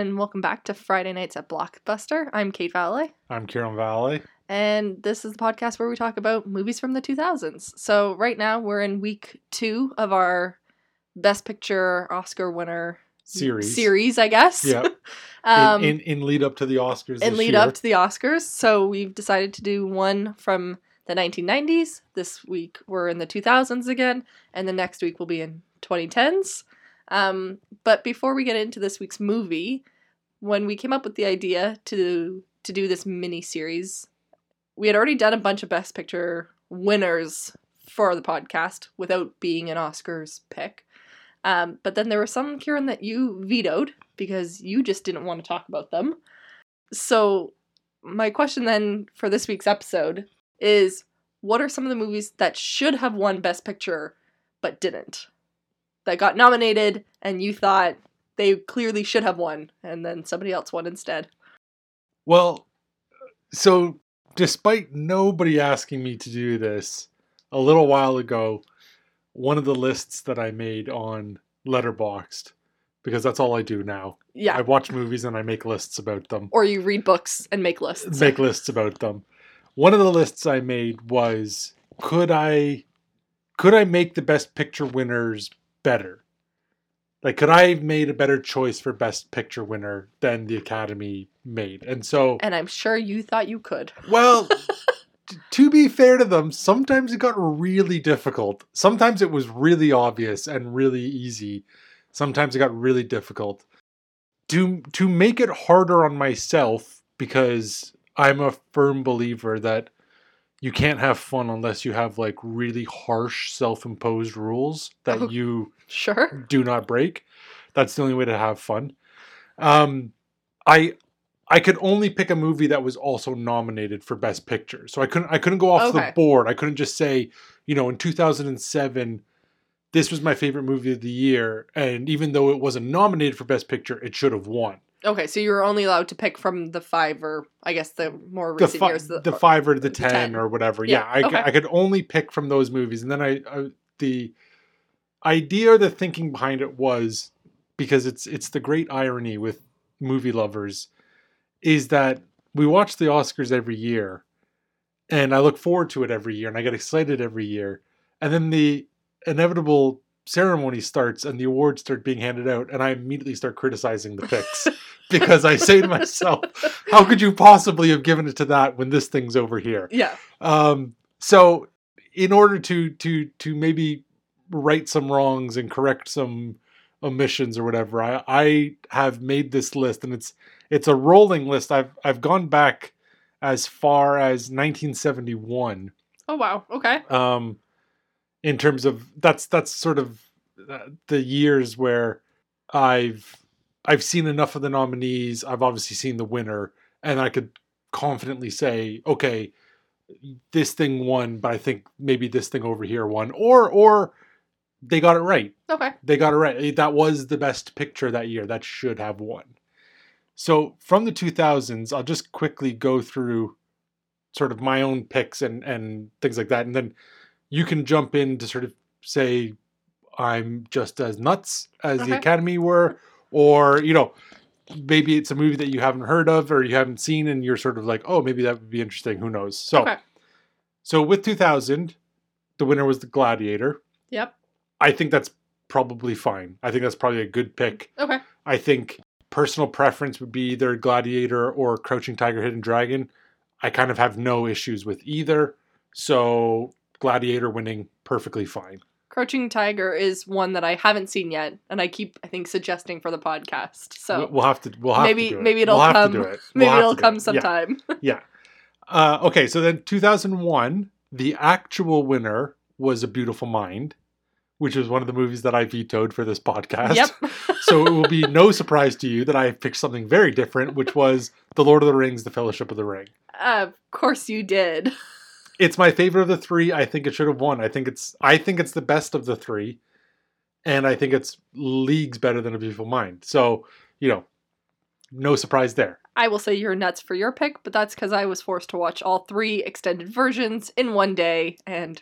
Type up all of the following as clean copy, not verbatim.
and welcome back to Friday Nights at Blockbuster. I'm Kate Valley. I'm Kieran Valley. And this is the podcast where we talk about movies from the 2000s. So right now we're in week 2 of our Best Picture Oscar winner series, I guess. Yeah. In lead up to the Oscars up to the Oscars. So we've decided to do one from the 1990s. This week we're in the 2000s again. And the next week we'll be in 2010s. But before we get into this week's movie, when we came up with the idea to do this mini-series, we had already done a bunch of Best Picture winners for the podcast without being an Oscars pick. But then there were some, Kieran, that you vetoed because you just didn't want to talk about them. So my question then for this week's episode is, what are some of the movies that should have won Best Picture but didn't? That got nominated and you thought they clearly should have won, and then somebody else won instead. Well, so despite nobody asking me to do this, a little while ago, one of the lists that I made on Letterboxd, because that's all I do now. Yeah. I watch movies and I make lists about them. Or you read books and make lists. Make lists about them. One of the lists I made was, could I make the Best Picture winners better? Like, could I have made a better choice for Best Picture winner than the Academy made? And I'm sure you thought you could. Well, to be fair to them, sometimes it got really difficult. Sometimes it was really obvious and really easy. Sometimes it got really difficult. To make it harder on myself, because I'm a firm believer that you can't have fun unless you have like really harsh self-imposed rules that you do not break. That's the only way to have fun. I could only pick a movie that was also nominated for Best Picture. So I couldn't go off the board. I couldn't just say, in 2007, this was my favorite movie of the year. And even though it wasn't nominated for Best Picture, it should have won. Okay, so you were only allowed to pick from the 5 or, I guess, the more recent years. The 5 or the 10 or whatever. Yeah, I could only pick from those movies. And then the idea or the thinking behind it was, because it's the great irony with movie lovers, is that we watch the Oscars every year, and I look forward to it every year, and I get excited every year. And then the inevitable ceremony starts and the awards start being handed out, and I immediately start criticizing the picks because I say to myself, how could you possibly have given it to that when this thing's over here? Yeah. So in order to maybe right some wrongs and correct some omissions or whatever, I have made this list, and it's a rolling list. I've gone back as far as 1971. Oh wow. Okay. In terms of that's sort of the years where I've seen enough of the nominees. I've obviously seen the winner, and I could confidently say, okay, this thing won, but I think maybe this thing over here won, or they got it right. Okay. They got it right. That was the Best Picture that year. That should have won. So from the 2000s, I'll just quickly go through sort of my own picks and things like that, and then you can jump in to sort of say I'm just as nuts as the Academy were, or, maybe it's a movie that you haven't heard of or you haven't seen and you're sort of like, oh, maybe that would be interesting. Who knows? So with 2000, the winner was The Gladiator. Yep. I think that's probably fine. I think that's probably a good pick. Okay. I think personal preference would be either Gladiator or Crouching Tiger, Hidden Dragon. I kind of have no issues with either. So Gladiator winning, perfectly fine. Crouching Tiger is one that I haven't seen yet, and I keep, I think, suggesting for the podcast. So we'll have to do it. Maybe it'll come. Maybe it'll come sometime. Yeah. Okay. So then 2001, the actual winner was A Beautiful Mind, which was one of the movies that I vetoed for this podcast. Yep. So it will be no surprise to you that I picked something very different, which was The Lord of the Rings, The Fellowship of the Ring. Of course you did. It's my favorite of the 3. I think it should have won. I think it's the best of the 3. And I think it's leagues better than A Beautiful Mind. So, no surprise there. I will say you're nuts for your pick, but that's because I was forced to watch all 3 extended versions in one day, and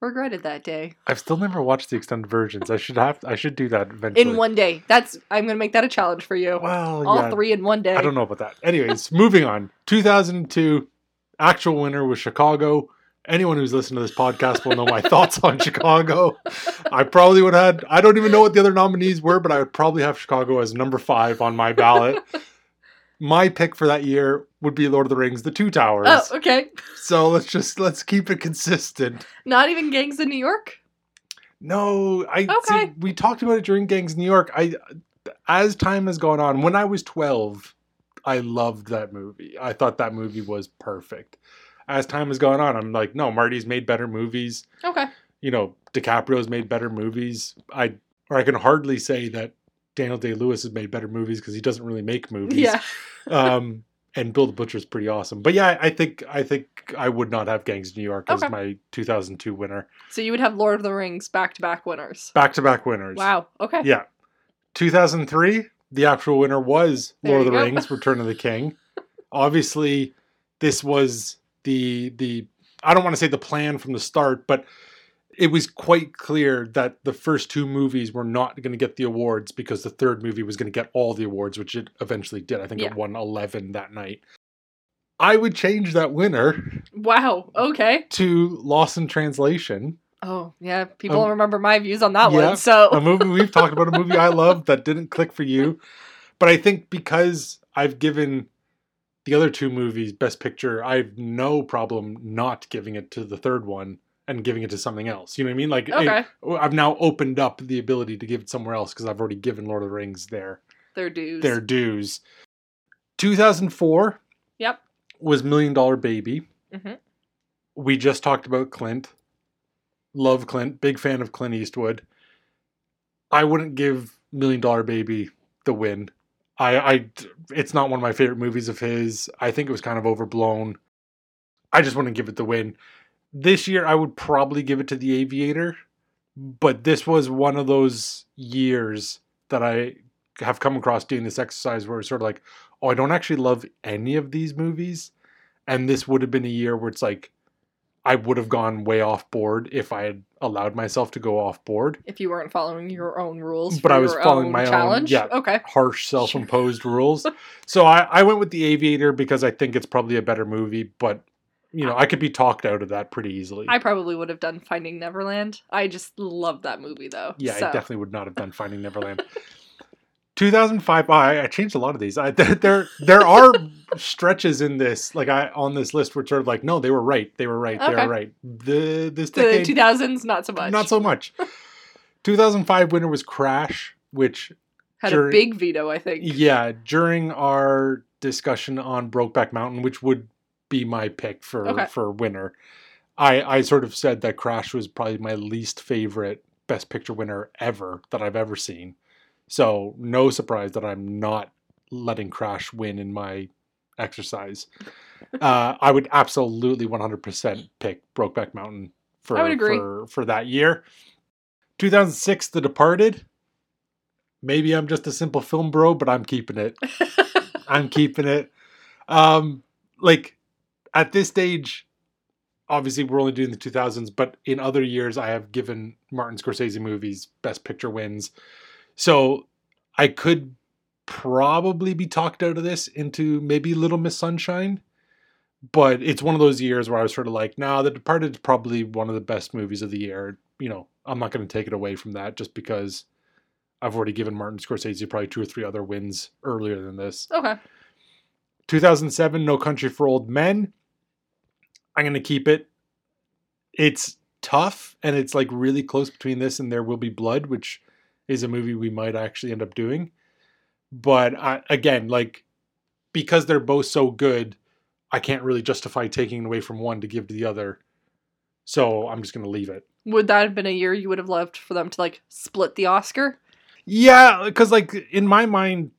regretted that day. I've still never watched the extended versions. I should do that eventually. In one day. I'm going to make that a challenge for you. Well, All yeah, 3 in one day. I don't know about that. Anyways, moving on. 2002, actual winner was Chicago. Anyone who's listened to this podcast will know my thoughts on Chicago. I probably would have had, I don't even know what the other nominees were, but I would probably have Chicago as number 5 on my ballot. My pick for that year would be Lord of the Rings, The Two Towers. Oh, okay. So let's keep it consistent. Not even Gangs of New York? No, Okay. see, we talked about it during Gangs of New York. As time has gone on, when I was 12, I loved that movie. I thought that movie was perfect. As time has gone on, I'm like, no, Marty's made better movies. Okay. You know, DiCaprio's made better movies. I can hardly say that Daniel Day-Lewis has made better movies because he doesn't really make movies. Yeah. And Bill the Butcher's pretty awesome. But yeah, I think I would not have Gangs of New York as my 2002 winner. So you would have Lord of the Rings back-to-back winners. Back-to-back winners. Wow. Okay. Yeah. 2003, the actual winner was There Lord of you the go. Rings, Return of the King. Obviously, this was the I don't want to say the plan from the start, but it was quite clear that the first 2 movies were not going to get the awards because the third movie was going to get all the awards, which it eventually did. I think it won 11 that night. I would change that winner Wow. Okay. to Lost in Translation. Oh, yeah. People remember my views on that one. A So movie we've talked about, a movie I love that didn't click for you. But I think because I've given the other 2 movies Best Picture, I have no problem not giving it to the third one and giving it to something else. You know what I mean? Like, Okay. I've now opened up the ability to give it somewhere else because I've already given Lord of the Rings their dues. 2004 Yep. was $1 Million Baby. Mm-hmm. We just talked about Clint. Love Clint. Big fan of Clint Eastwood. I wouldn't give $1 Million Baby the win. It's not one of my favorite movies of his. I think it was kind of overblown. I just wouldn't give it the win. This year, I would probably give it to The Aviator, but this was one of those years that I have come across doing this exercise where it's sort of like, oh, I don't actually love any of these movies, and this would have been a year where it's like, I would have gone way off board if I had allowed myself to go off board. If you weren't following your own rules, but I was following my challenge. own, okay, harsh self-imposed rules. So I went with The Aviator because I think it's probably a better movie, but you know, I could be talked out of that pretty easily. I probably would have done Finding Neverland. I just love that movie, though. Yeah, I definitely would not have done Finding Neverland. 2005. I changed a lot of these. There are stretches in this, like on this list, where it's sort of like, no, they were right. They were right. They were right. This decade, the 2000s, not so much. Not so much. 2005 winner was Crash, which had a big veto, I think. Yeah, during our discussion on Brokeback Mountain, which would be my pick for winner, I sort of said that Crash was probably my least favorite Best Picture winner ever that I've ever seen. So no surprise that I'm not letting Crash win in my exercise. I would absolutely 100% pick Brokeback Mountain I would agree. for that year. 2006, The Departed. Maybe I'm just a simple film bro, but I'm keeping it. I'm keeping it. Like at this stage, obviously we're only doing the 2000s, but in other years I have given Martin Scorsese movies Best Picture wins. So I could probably be talked out of this into maybe Little Miss Sunshine, but it's one of those years where I was sort of like, nah, The Departed is probably one of the best movies of the year. You know, I'm not going to take it away from that just because I've already given Martin Scorsese probably 2 or 3 other wins earlier than this. Okay. 2007, No Country for Old Men. I'm going to keep it. It's tough, and it's like really close between this and There Will Be Blood, which is a movie we might actually end up doing. But again, like, because they're both so good, I can't really justify taking away from one to give to the other. So I'm just going to leave it. Would that have been a year you would have loved for them to like split the Oscar? Yeah, because like in my mind,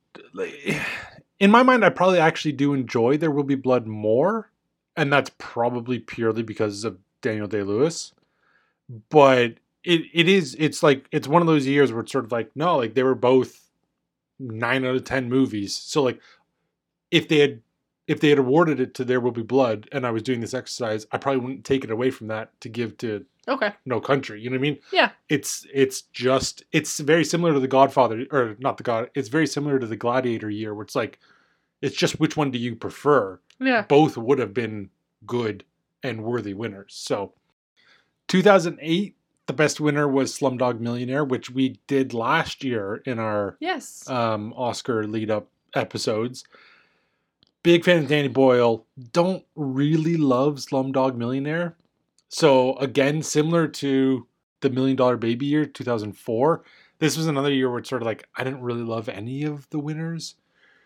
I probably actually do enjoy There Will Be Blood more. And that's probably purely because of Daniel Day-Lewis. But it's one of those years where it's sort of like, no, like they were both 9 out of 10 movies. So like if they had if they had awarded it to There Will Be Blood and I was doing this exercise, I probably wouldn't take it away from that to give to Okay. No Country. You know what I mean? Yeah. It's very similar to The Godfather, or not The God. It's very similar to the Gladiator year, where it's like, it's just which one do you prefer? Yeah. Both would have been good and worthy winners. So 2008, the best winner was Slumdog Millionaire, which we did last year in our Yes. Oscar lead-up episodes. Big fan of Danny Boyle. Don't really love Slumdog Millionaire. So again, similar to the $1 Million Baby year, 2004, this was another year where it's sort of like, I didn't really love any of the winners.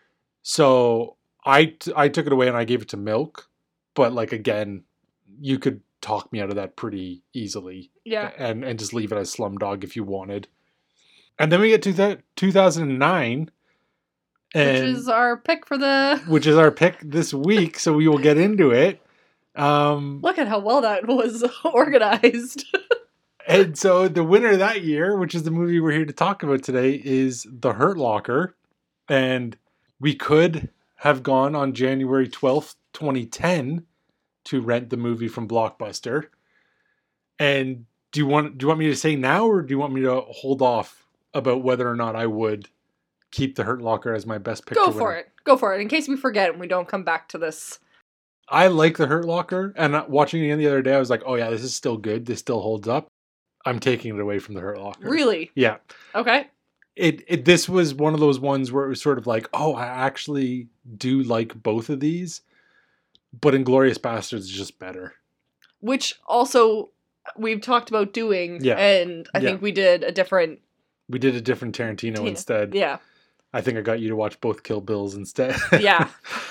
So I took it away and I gave it to Milk. But like, again, you could talk me out of that pretty easily. Yeah. And just leave it as Slumdog if you wanted. And then we get to 2009. Which is our pick this week, so we will get into it. Look at how well that was organized. And so the winner that year, which is the movie we're here to talk about today, is The Hurt Locker. And we could have gone on January 12th, 2010 to rent the movie from Blockbuster. And do you want me to say now, or do you want me to hold off about whether or not I would keep The Hurt Locker as my best picture winner? Go for it. In case we forget and we don't come back to this. I like The Hurt Locker, and watching it again the other day, I was like, oh yeah, this is still good. This still holds up. I'm taking it away from The Hurt Locker. Really? Yeah. Okay. This was one of those ones where it was sort of like, oh, I actually do like both of these, but Inglourious Basterds is just better. Which also we've talked about doing, and I think we did a different Tarantino instead. Yeah. I think I got you to watch both Kill Bills instead. Yeah.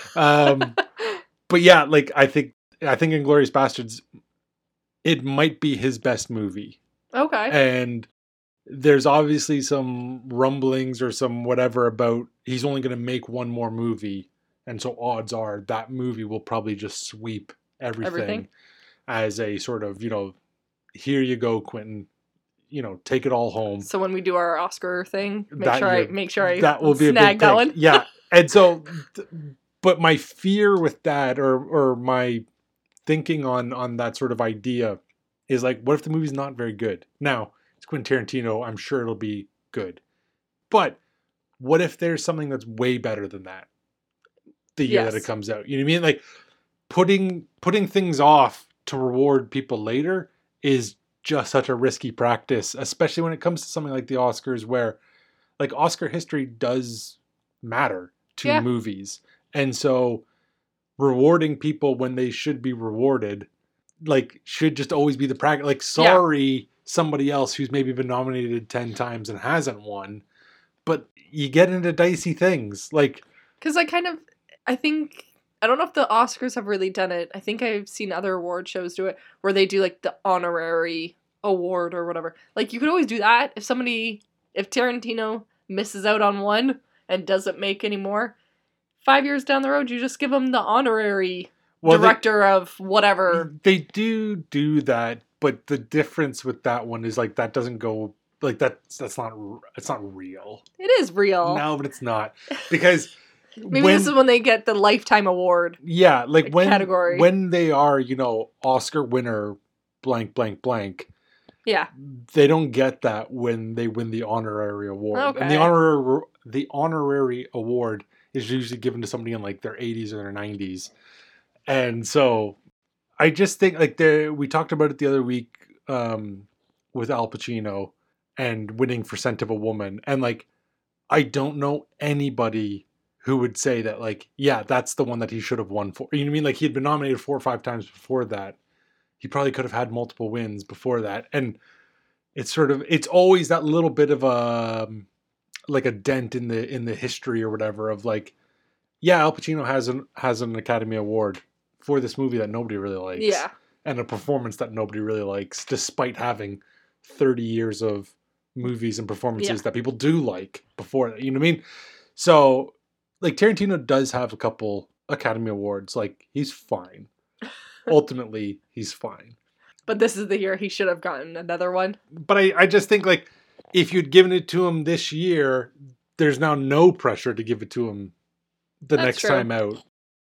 But yeah, like I think Inglourious Basterds, it might be his best movie. Okay. And there's obviously some rumblings or some whatever about he's only going to make one more movie. And so odds are that movie will probably just sweep everything. As a sort of, here you go, Quentin. Take it all home. So when we do our Oscar thing, make sure I that will be snag that one. Yeah. And so, but my fear with that, or my thinking on that sort of idea, is like, what if the movie's not very good? Now, it's Quentin Tarantino. I'm sure it'll be good. But what if there's something that's way better than that the year that it comes out? You know what I mean? Like, putting things off to reward people later is just such a risky practice, especially when it comes to something like the Oscars, where like Oscar history does matter to movies. And so rewarding people when they should be rewarded, like, should just always be the practice. Like, sorry, somebody else who's maybe been nominated 10 times and hasn't won, but you get into dicey things. Like, because I don't know if the Oscars have really done it. I think I've seen other award shows do it, where they do like the honorary award or whatever. Like, you could always do that if Tarantino misses out on one and doesn't make any more, 5 years down the road, you just give him the honorary director of whatever. They do that, but the difference with that one is like that doesn't go like that's not, it's not real. It is real. No, but it's not, because maybe this is when they get the lifetime award. Yeah, like category. When they are, Oscar winner blank blank blank. Yeah. They don't get that when they win the honorary award. Okay. And the honorary award is usually given to somebody in like their 80s or their 90s. And so I just think like we talked about it the other week with Al Pacino and winning for Scent of a Woman. And like, I don't know anybody who would say that like, yeah, that's the one that he should have won for. You know what I mean? Like, he had been nominated 4 or 5 times before that. He probably could have had multiple wins before that. And it's always that little bit of a dent in the history or whatever of like, yeah, Al Pacino has an Academy Award for this movie that nobody really likes. Yeah. And a performance that nobody really likes, despite having 30 years of movies and performances that people do like before that. You know what I mean? So like, Tarantino does have a couple Academy Awards. Like, he's fine. Ultimately, he's fine. But this is the year he should have gotten another one. But I just think, like, if you'd given it to him this year, there's now no pressure to give it to him the next time out.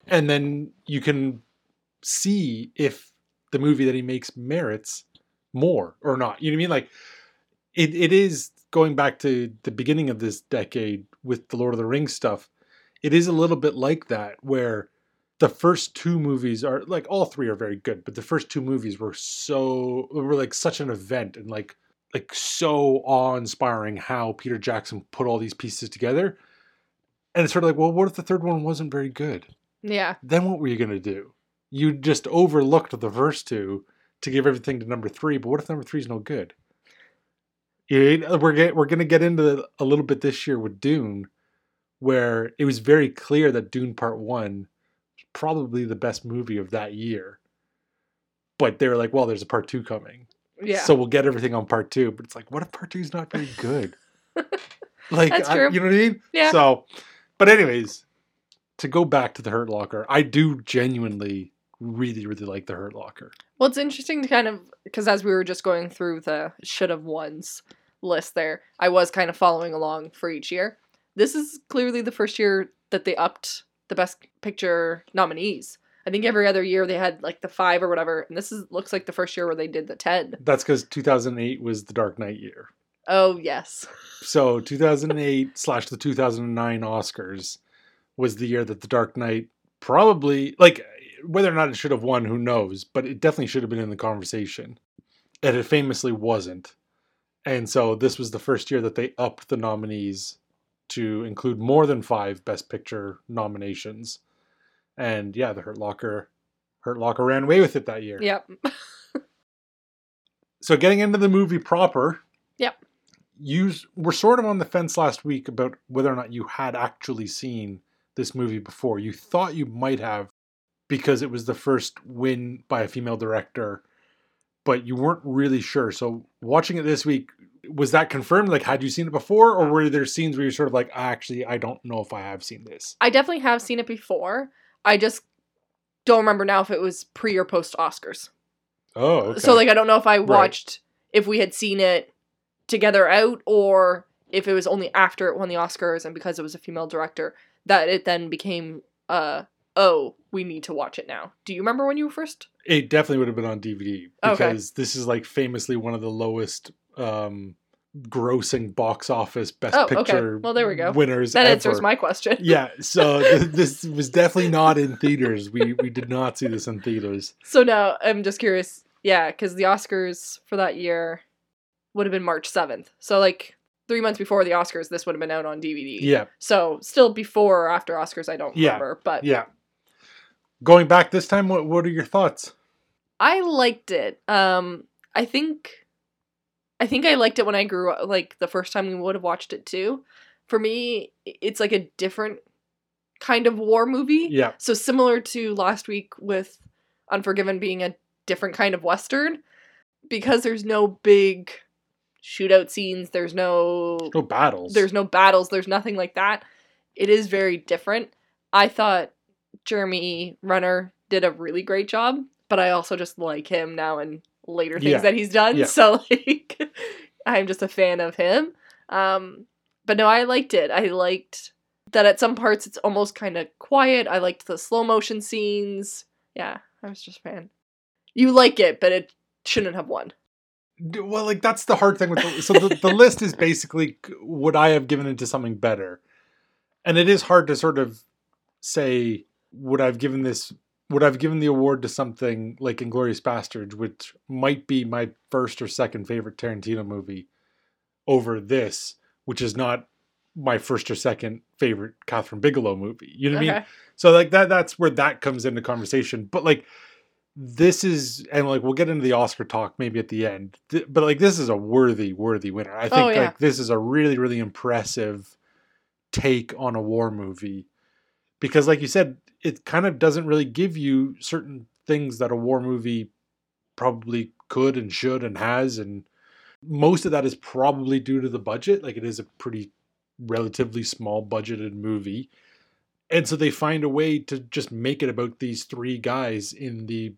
And then you can see if the movie that he makes merits more or not. You know what I mean? Like, it is going back to the beginning of this decade with the Lord of the Rings stuff. It is a little bit like that, where the first two movies are like, all three are very good, but the first two movies were like such an event, and like so awe-inspiring how Peter Jackson put all these pieces together. And it's sort of like, well, what if the third one wasn't very good? Yeah. Then what were you going to do? You just overlooked the first two to give everything to number three, but what if number three is no good? We're going to get into a little bit this year with Dune, where it was very clear that Dune Part 1 was probably the best movie of that year. But they were like, well, there's a Part 2 coming. Yeah. So we'll get everything on Part 2. But it's like, what if Part 2 is not very good? Like, That's true. You know what I mean? Yeah. So, but anyways, to go back to The Hurt Locker, I do genuinely really, really like The Hurt Locker. Well, it's interesting to kind of, because as we were just going through the should have ones list there, I was kind of following along for each year. This is clearly the first year that they upped the Best Picture nominees. I think every other year they had like the 5 or whatever, and looks like the first year where they did the 10. That's because 2008 was the Dark Knight year. Oh, yes. So 2008 / the 2009 Oscars was the year that the Dark Knight probably, like, whether or not it should have won, who knows, but it definitely should have been in the conversation. And it famously wasn't. And so this was the first year that they upped the nominees to include more than 5 Best Picture nominations. And yeah, the Hurt Locker ran away with it that year. Yep. So getting into the movie proper. Yep. You were sort of on the fence last week about whether or not you had actually seen this movie before. You thought you might have because it was the first win by a female director, but you weren't really sure. So watching it this week, was that confirmed? Like, had you seen it before, or were there scenes where you're sort of like, actually, I don't know if I have seen this? I definitely have seen it before. I just don't remember now if it was pre or post Oscars. Oh, okay. So, like, I don't know if I watched, if we had seen it together out, or if it was only after it won the Oscars and because it was a female director that it then became, oh, we need to watch it now. Do you remember when you were first? It definitely would have been on DVD because this is like famously one of the lowest grossing box office Best Picture well, there we go. Winners that ever. Answers my question. Yeah, so this was definitely not in theaters. We did not see this in theaters. So now I'm just curious. Yeah, because the Oscars for that year would have been March 7th. So like 3 months before the Oscars, this would have been out on DVD. Yeah. So still before or after Oscars, I don't remember. But yeah. Going back this time, what are your thoughts? I liked it. I think I liked it when I grew up, like the first time we would have watched it too. For me, it's like a different kind of war movie. Yeah. So similar to last week with Unforgiven being a different kind of Western, because there's no big shootout scenes, there's no battles. There's no battles, there's nothing like that. It is very different. I thought Jeremy Renner did a really great job, but I also just like him now and later things that he's done. Yeah. So like I'm just a fan of him. But no, I liked it. I liked that at some parts it's almost kind of quiet. I liked the slow motion scenes. Yeah, I was just a fan. You like it, but it shouldn't have won. Well, like that's the hard thing with the list is basically would I have given it to something better? And it is hard to sort of say would I've given the award to something like Inglourious Basterds, which might be my first or second favorite Tarantino movie, over this, which is not my first or second favorite Catherine Bigelow movie. You know what I mean? So like that's where that comes into conversation. But like this is, and like we'll get into the Oscar talk maybe at the end, but like this is a worthy winner. I think like this is a really, really impressive take on a war movie. Because like you said, it kind of doesn't really give you certain things that a war movie probably could and should and has. And most of that is probably due to the budget. Like it is a pretty relatively small budgeted movie. And so they find a way to just make it about these 3 guys in the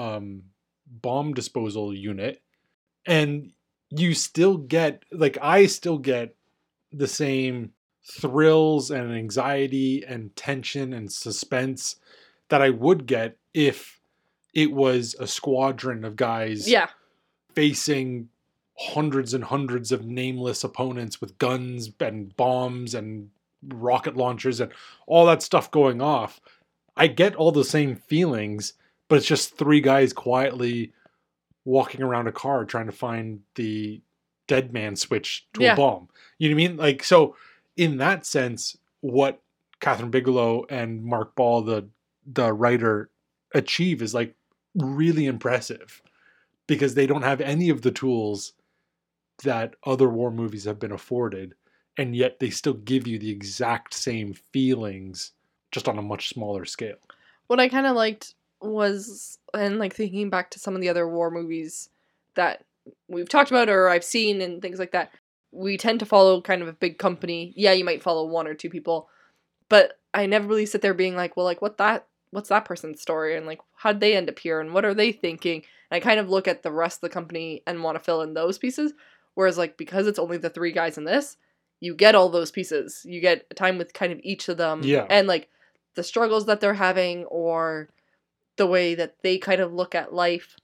bomb disposal unit. And you still get, like I still get the same thrills and anxiety and tension and suspense that I would get if it was a squadron of guys Yeah. facing hundreds and hundreds of nameless opponents with guns and bombs and rocket launchers and all that stuff going off. I get all the same feelings, but it's just three guys quietly walking around a car trying to find the dead man switch to a bomb. You know what I mean? Like, so in that sense, what Catherine Bigelow and Mark Ball, the writer, achieve is like really impressive, because they don't have any of the tools that other war movies have been afforded, and yet they still give you the exact same feelings, just on a much smaller scale. What I kind of liked was, and like thinking back to some of the other war movies that we've talked about or I've seen and things like that, we tend to follow kind of a big company. Yeah, you might follow one or two people, but I never really sit there being like, well, like what's that person's story, and like how'd they end up here, and what are they thinking? And I kind of look at the rest of the company and want to fill in those pieces. Whereas like, because it's only the three guys in this, you get all those pieces. You get time with kind of each of them. Yeah. And like the struggles that they're having, or the way that they kind of look at life.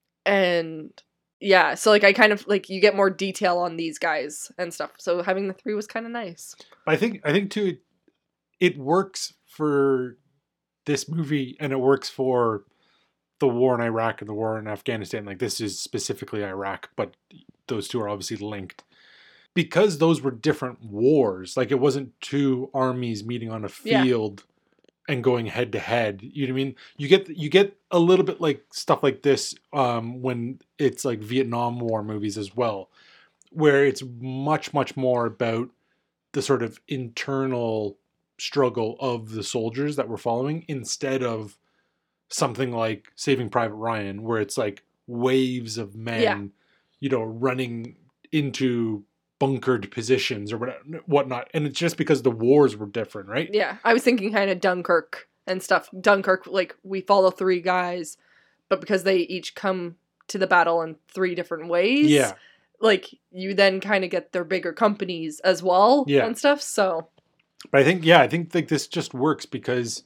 And yeah, so like I kind of like, you get more detail on these guys and stuff. So having the three was kind of nice. I think too, it works for this movie, and it works for the war in Iraq and the war in Afghanistan. Like, this is specifically Iraq, but those two are obviously linked, because those were different wars. Like, it wasn't two armies meeting on a field and going head to head. You know what I mean? You get a little bit like stuff like this when it's like Vietnam War movies as well, where it's much, much more about the sort of internal struggle of the soldiers that we're following, instead of something like Saving Private Ryan, where it's like waves of men, you know, running into bunkered positions or whatnot. And it's just because the wars were different, right? Yeah, I was thinking kind of Dunkirk and stuff. Dunkirk, like, we follow three guys, but because they each come to the battle in three different ways, like, you then kind of get their bigger companies as well and stuff, so... But I think like this just works because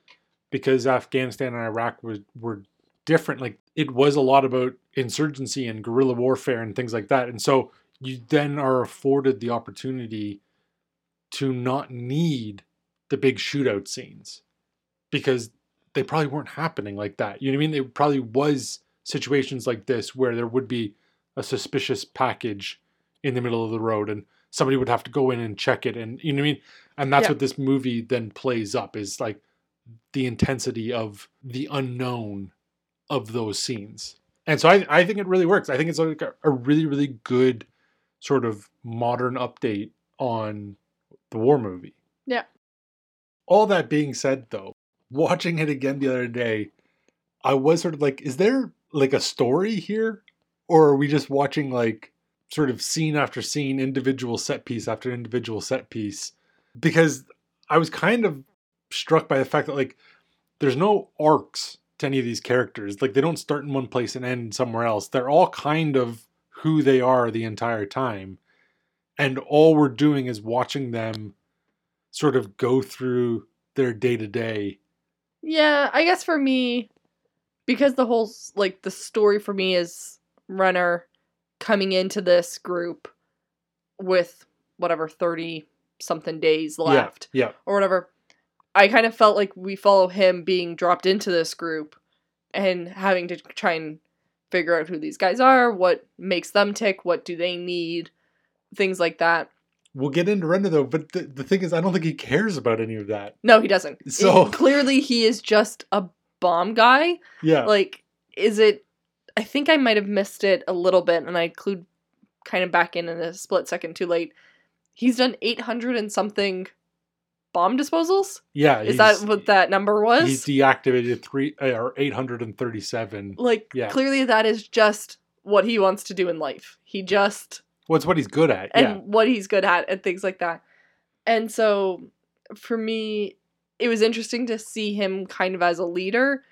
Afghanistan and Iraq were different. Like, it was a lot about insurgency and guerrilla warfare and things like that. And so you then are afforded the opportunity to not need the big shootout scenes, because they probably weren't happening like that. You know what I mean? There probably was situations like this where there would be a suspicious package in the middle of the road, and somebody would have to go in and check it. And you know what I mean? And that's what this movie then plays up, is like the intensity of the unknown of those scenes. And so I think it really works. I think it's like a really, really good sort of modern update on the war movie. Yeah. All that being said, though, watching it again the other day, I was sort of like, is there like a story here? Or are we just watching like sort of scene after scene, individual set piece after individual set piece? Because I was kind of struck by the fact that like there's no arcs to any of these characters. Like, they don't start in one place and end somewhere else. They're all kind of who they are the entire time. And all we're doing is watching them sort of go through their day-to-day. Yeah, I guess for me, because the whole, like, the story for me is Renner coming into this group with whatever 30-something days left. Yeah. Or whatever. I kind of felt like we follow him being dropped into this group and having to try and figure out who these guys are, what makes them tick, what do they need, things like that. We'll get into Renner, though, but the thing is, I don't think he cares about any of that. No, he doesn't. So clearly he is just a bomb guy. Yeah. Like, I think I might have missed it a little bit, and I clued kind of back in a split second too late. He's done 800 and something bomb disposals? Yeah. Is that what that number was? He's deactivated 837. Like, clearly that is just what he wants to do in life. He just... Well, it's what he's good at. And what he's good at and things like that. And so, for me, it was interesting to see him kind of as a leader.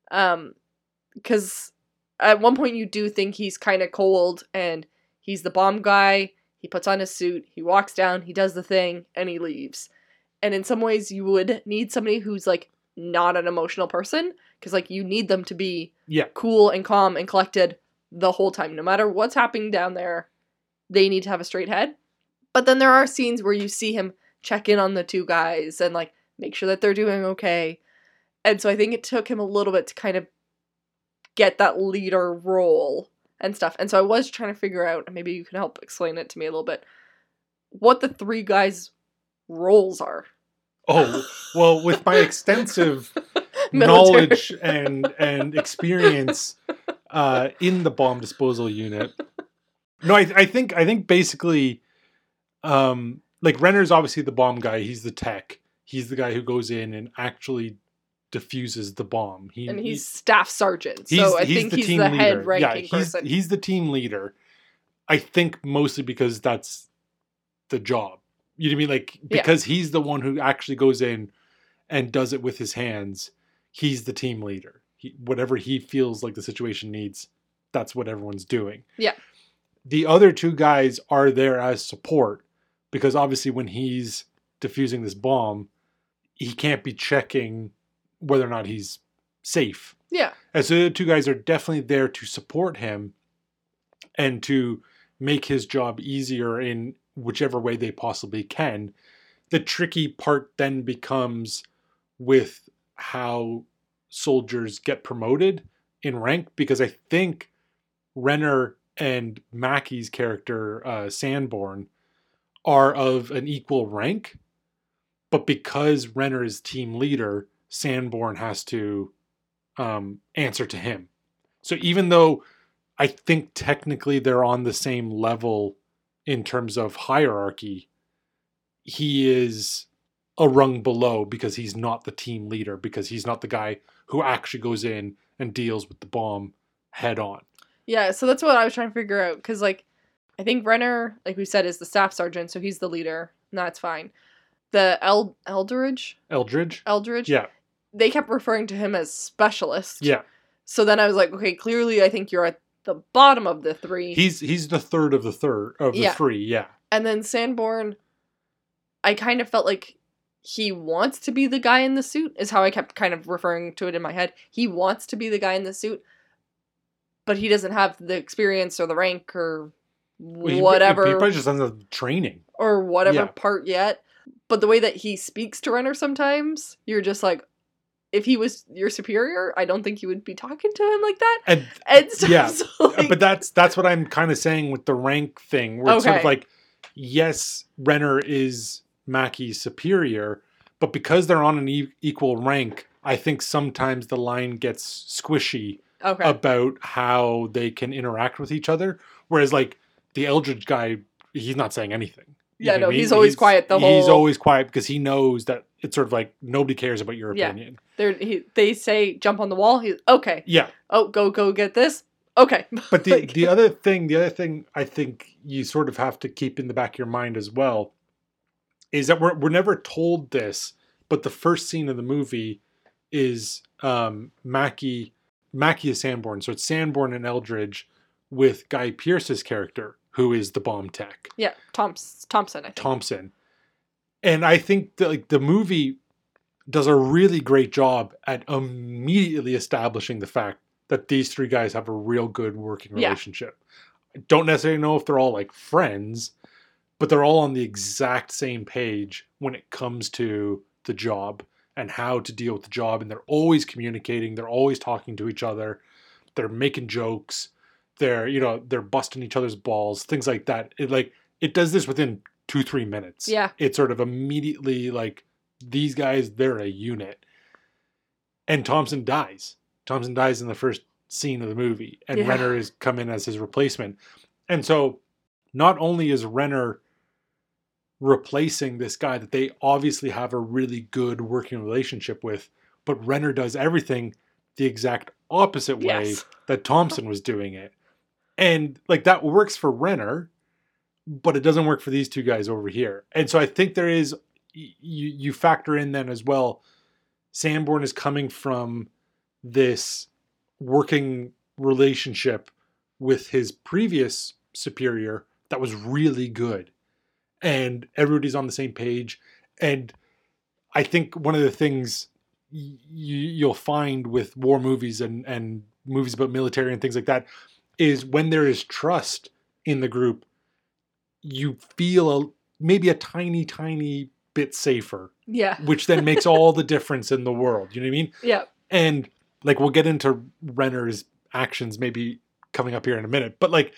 Because at one point you do think he's kind of cold and he's the bomb guy. He puts on his suit, he walks down, he does the thing, and he leaves. And in some ways you would need somebody who's like not an emotional person, because like you need them to be Yeah. cool and calm and collected the whole time. No matter what's happening down there, they need to have a straight head. But then there are scenes where you see him check in on the two guys and like make sure that they're doing okay. And so I think it took him a little bit to kind of get that leader role and stuff. And so I was trying to figure out, and maybe you can help explain it to me a little bit, what the three guys' roles are. Oh, well, with my extensive Military. knowledge and experience in the bomb disposal unit. No, I think basically, like Renner's obviously the bomb guy. He's the tech. He's the guy who goes in and actually diffuses the bomb. He's staff sergeant, so I think he's the head ranking person. He's the team leader. I think mostly because that's the job. You know what I mean? Like, because he's the one who actually goes in and does it with his hands. He's the team leader. Whatever he feels like the situation needs, that's what everyone's doing. Yeah. The other two guys are there as support because obviously when he's diffusing this bomb, he can't be checking whether or not he's safe. Yeah. And so the two guys are definitely there to support him and to make his job easier in whichever way they possibly can. The tricky part then becomes with how soldiers get promoted in rank, because I think Renner and Mackie's character, Sanborn, are of an equal rank, but because Renner is team leader, Sanborn has to answer to him. So even though I think technically they're on the same level in terms of hierarchy, he is a rung below because he's not the team leader, because he's not the guy who actually goes in and deals with the bomb head on. Yeah, so that's what I was trying to figure out, because like I think Renner, like we said, is the staff sergeant, so he's the leader, and that's fine. The Eldridge, yeah, they kept referring to him as specialist. Yeah. So then I was like, okay, clearly I think you're at the bottom of the three. He's the third of the three, yeah. And then Sanborn, I kind of felt like he wants to be the guy in the suit, is how I kept kind of referring to it in my head. He wants to be the guy in the suit, but he doesn't have the experience or the rank or whatever. He probably just doesn't have the training. Or whatever part yet. But the way that he speaks to Renner sometimes, you're just like, if he was your superior, I don't think you would be talking to him like that. And so, yeah, so like, but that's what I'm kind of saying with the rank thing, where it's sort of like, yes, Renner is Mackie's superior, but because they're on an equal rank, I think sometimes the line gets squishy about how they can interact with each other. Whereas like the Eldridge guy, he's not saying anything. Yeah, no, he's always quiet. He's always quiet because he knows that it's sort of like nobody cares about your opinion. They say jump on the wall. He's okay. Yeah. Oh, go get this. Okay. But the other thing I think you sort of have to keep in the back of your mind as well is that we're never told this, but the first scene of the movie is Mackie is Sanborn, so it's Sanborn and Eldridge with Guy Pearce's character, who is the bomb tech. Yeah, Thompson, I think. Thompson. And I think that like the movie does a really great job at immediately establishing the fact that these three guys have a real good working relationship. I don't necessarily know if they're all like friends, but they're all on the exact same page when it comes to the job and how to deal with the job. And they're always communicating. They're always talking to each other. They're making jokes. They're busting each other's balls, things like that. It does this within 2-3 minutes. Yeah. It's sort of immediately like, these guys, they're a unit. And Thompson dies. Thompson dies in the first scene of the movie. And Renner is come in as his replacement. And so not only is Renner replacing this guy that they obviously have a really good working relationship with, but Renner does everything the exact opposite way that Thompson was doing it. And like that works for Renner, but it doesn't work for these two guys over here. And so I think there is, you factor in then as well, Sanborn is coming from this working relationship with his previous superior that was really good. And everybody's on the same page. And I think one of the things you'll find with war movies and movies about military and things like that is when there is trust in the group, you feel maybe a tiny bit safer, Yeah. which then makes all the difference in the world. You know what I mean? Yeah. And like we'll get into Renner's actions maybe coming up here in a minute, but like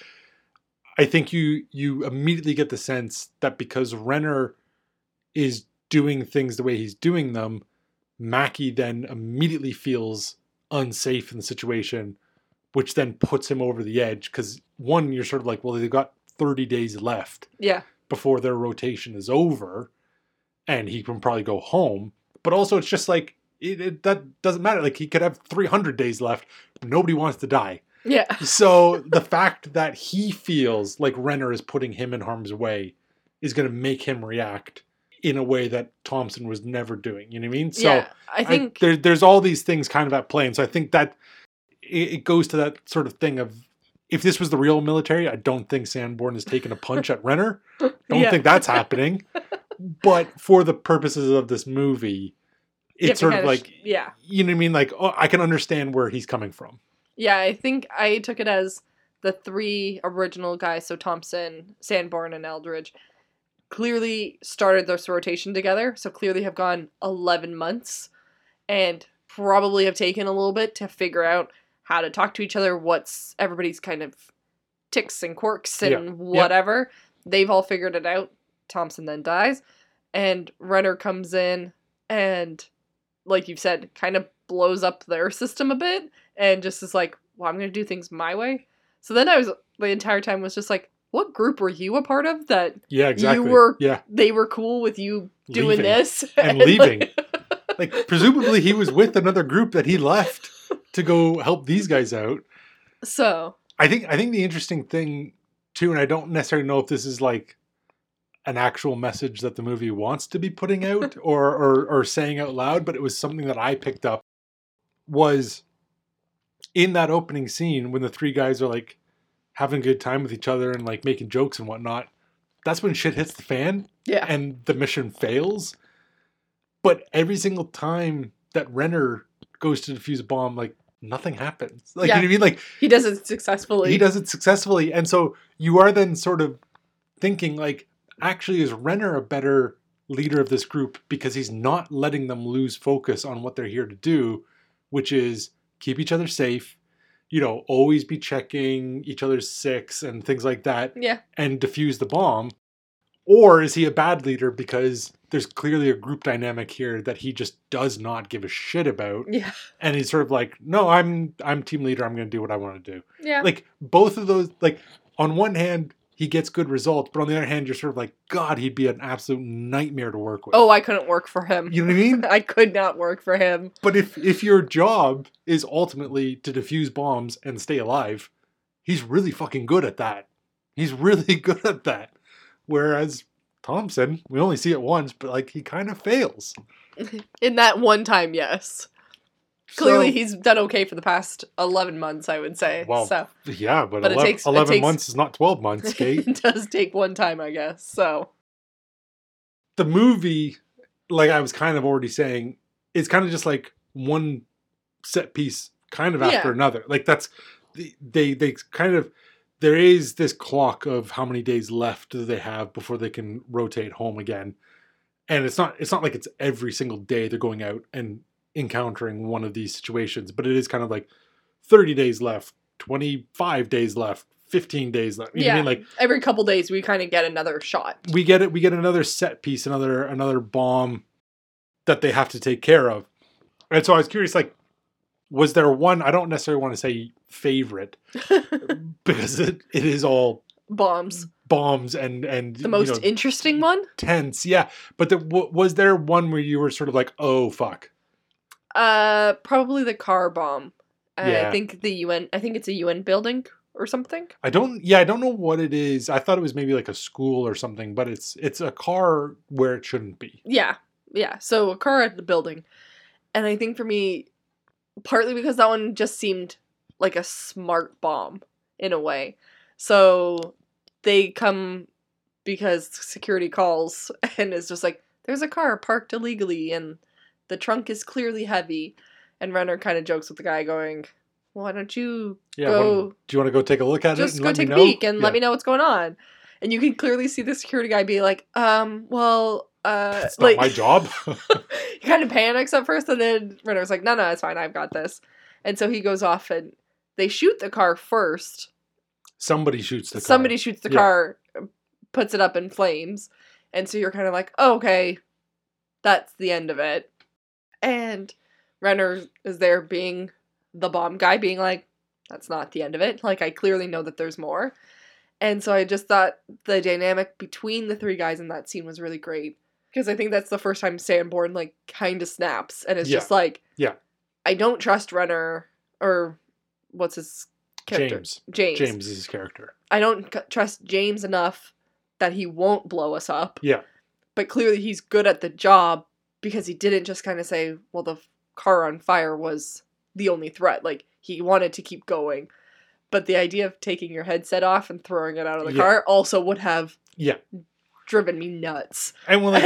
I think you immediately get the sense that because Renner is doing things the way he's doing them, Mackie then immediately feels unsafe in the situation, which then puts him over the edge. Because one, you're sort of like, well, they've got 30 days left Yeah. before their rotation is over, and he can probably go home. But also, it's just like, that doesn't matter. Like, he could have 300 days left. Nobody wants to die. Yeah. So the fact that he feels like Renner is putting him in harm's way is going to make him react in a way that Thompson was never doing. You know what I mean? So yeah, I think there's all these things kind of at play. And so I think that it goes to that sort of thing of, if this was the real military, I don't think Sanborn is taking a punch at Renner. Don't think that's happening. But for the purposes of this movie, it's sort of like, yeah, you know what I mean? Like, oh, I can understand where he's coming from. Yeah, I think I took it as the three original guys, so Thompson, Sanborn, and Eldridge, clearly started this rotation together, so clearly have gone 11 months, and probably have taken a little bit to figure out how to talk to each other, what's everybody's kind of ticks and quirks and whatever. They've all figured it out. Thompson then dies, and Renner comes in and, like you've said, kind of blows up their system a bit, and just is like, well, I'm going to do things my way. So then the entire time was just like, what group were you a part of that they were cool with you doing leaving. This? And leaving. Like, presumably he was with another group that he left to go help these guys out. So I think the interesting thing too, and I don't necessarily know if this is like an actual message that the movie wants to be putting out or saying out loud, but it was something that I picked up, was in that opening scene when the three guys are like having a good time with each other and like making jokes and whatnot. That's when shit hits the fan. Yeah. And the mission fails. But every single time that Renner goes to defuse a bomb, like, nothing happens. Like, you know what I mean? Like, he does it successfully. And so you are then sort of thinking, like, actually, is Renner a better leader of this group because he's not letting them lose focus on what they're here to do, which is keep each other safe, you know, always be checking each other's six and things like that. Yeah. And defuse the bomb. Or is he a bad leader because there's clearly a group dynamic here that he just does not give a shit about? Yeah. And he's sort of like, no, I'm team leader. I'm going to do what I want to do. Yeah. Like, both of those, like, on one hand, he gets good results, but on the other hand, you're sort of like, God, he'd be an absolute nightmare to work with. Oh, I couldn't work for him. You know what I mean? I could not work for him. But if your job is ultimately to defuse bombs and stay alive, he's really fucking good at that. He's really good at that. Whereas Thompson, we only see it once, but like, he kind of fails. In that one time, yes. Clearly, he's done okay for the past 11 months, I would say. Well, so. Yeah, but 11 11 months is not 12 months, Kate. It does take one time, I guess. So the movie, like I was kind of already saying, it's kind of just like one set piece kind of after another. Like, that's, they kind of, there is this clock of how many days left do they have before they can rotate home again. And it's not like it's every single day they're going out and encountering one of these situations, but it is kind of like 30 days left, 25 days left, 15 days left. You know what I mean? Like, every couple days we kind of get another shot. We get another set piece, another bomb that they have to take care of. And so I was curious, like, was there one, I don't necessarily want to say favorite, because it is all bombs and the most interesting one? Tense, yeah. But was there one where you were sort of like, oh, fuck? Probably the car bomb. I think it's a UN building or something. I don't know what it is. I thought it was maybe like a school or something, but it's a car where it shouldn't be. Yeah. So a car at the building. And I think for me, partly because that one just seemed like a smart bomb in a way. So they come because security calls and it's just like, there's a car parked illegally and the trunk is clearly heavy. And Renner kind of jokes with the guy going, why don't you go... Do you want to go take a look at it Just and go let me take a know? peek and let me know what's going on. And you can clearly see the security guy be like, It's like, not my job. he kind of panics at first, and then Renner's like, no, it's fine, I've got this. And so he goes off, and they shoot the car first. Somebody shoots the car. Somebody shoots the car, puts it up in flames. And so you're kind of like, oh, okay, that's the end of it. And Renner is there being the bomb guy, being like, that's not the end of it. Like, I clearly know that there's more. And so I just thought the dynamic between the three guys in that scene was really great. Because I think that's the first time Sanborn, like, kind of snaps. And it's just like, I don't trust Renner, or what's his character? James. James is his character. I don't trust James enough that he won't blow us up. Yeah. But clearly he's good at the job because he didn't just kind of say, well, the car on fire was the only threat. Like, he wanted to keep going. But the idea of taking your headset off and throwing it out of the car also would have driven me nuts. And when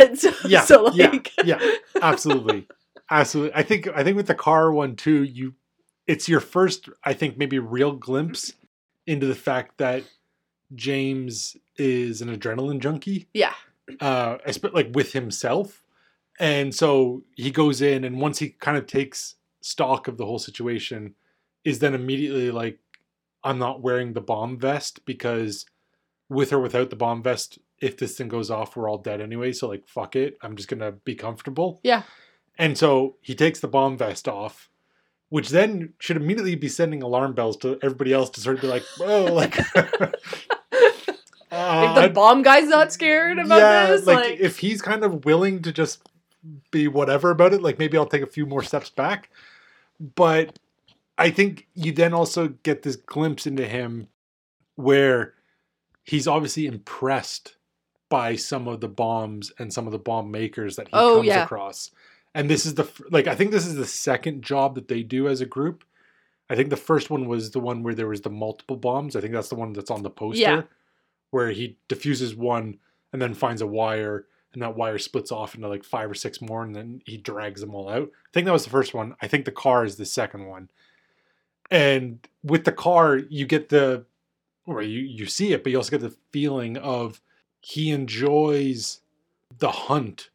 absolutely. Absolutely. I think with the car one too, it's your first, I think, maybe real glimpse into the fact that James is an adrenaline junkie. Yeah. Like with himself. And so he goes in, and once he kind of takes stock of the whole situation, is then immediately like, I'm not wearing the bomb vest, because with or without the bomb vest, if this thing goes off, we're all dead anyway. So like, fuck it. I'm just going to be comfortable. Yeah. And so he takes the bomb vest off, which then should immediately be sending alarm bells to everybody else to sort of be like, oh, like... if the bomb guy's not scared about this, like if he's kind of willing to just be whatever about it, like maybe I'll take a few more steps back. But I think you then also get this glimpse into him where he's obviously impressed by some of the bombs and some of the bomb makers that he comes across. And this is I think this is the second job that they do as a group. I think the first one was the one where there was the multiple bombs. I think that's the one that's on the poster, where he diffuses one and then finds a wire, and that wire splits off into like 5 or 6 more, and then he drags them all out. I think that was the first one. I think the car is the second one. And with the car, you get you see it, but you also get the feeling of he enjoys the hunt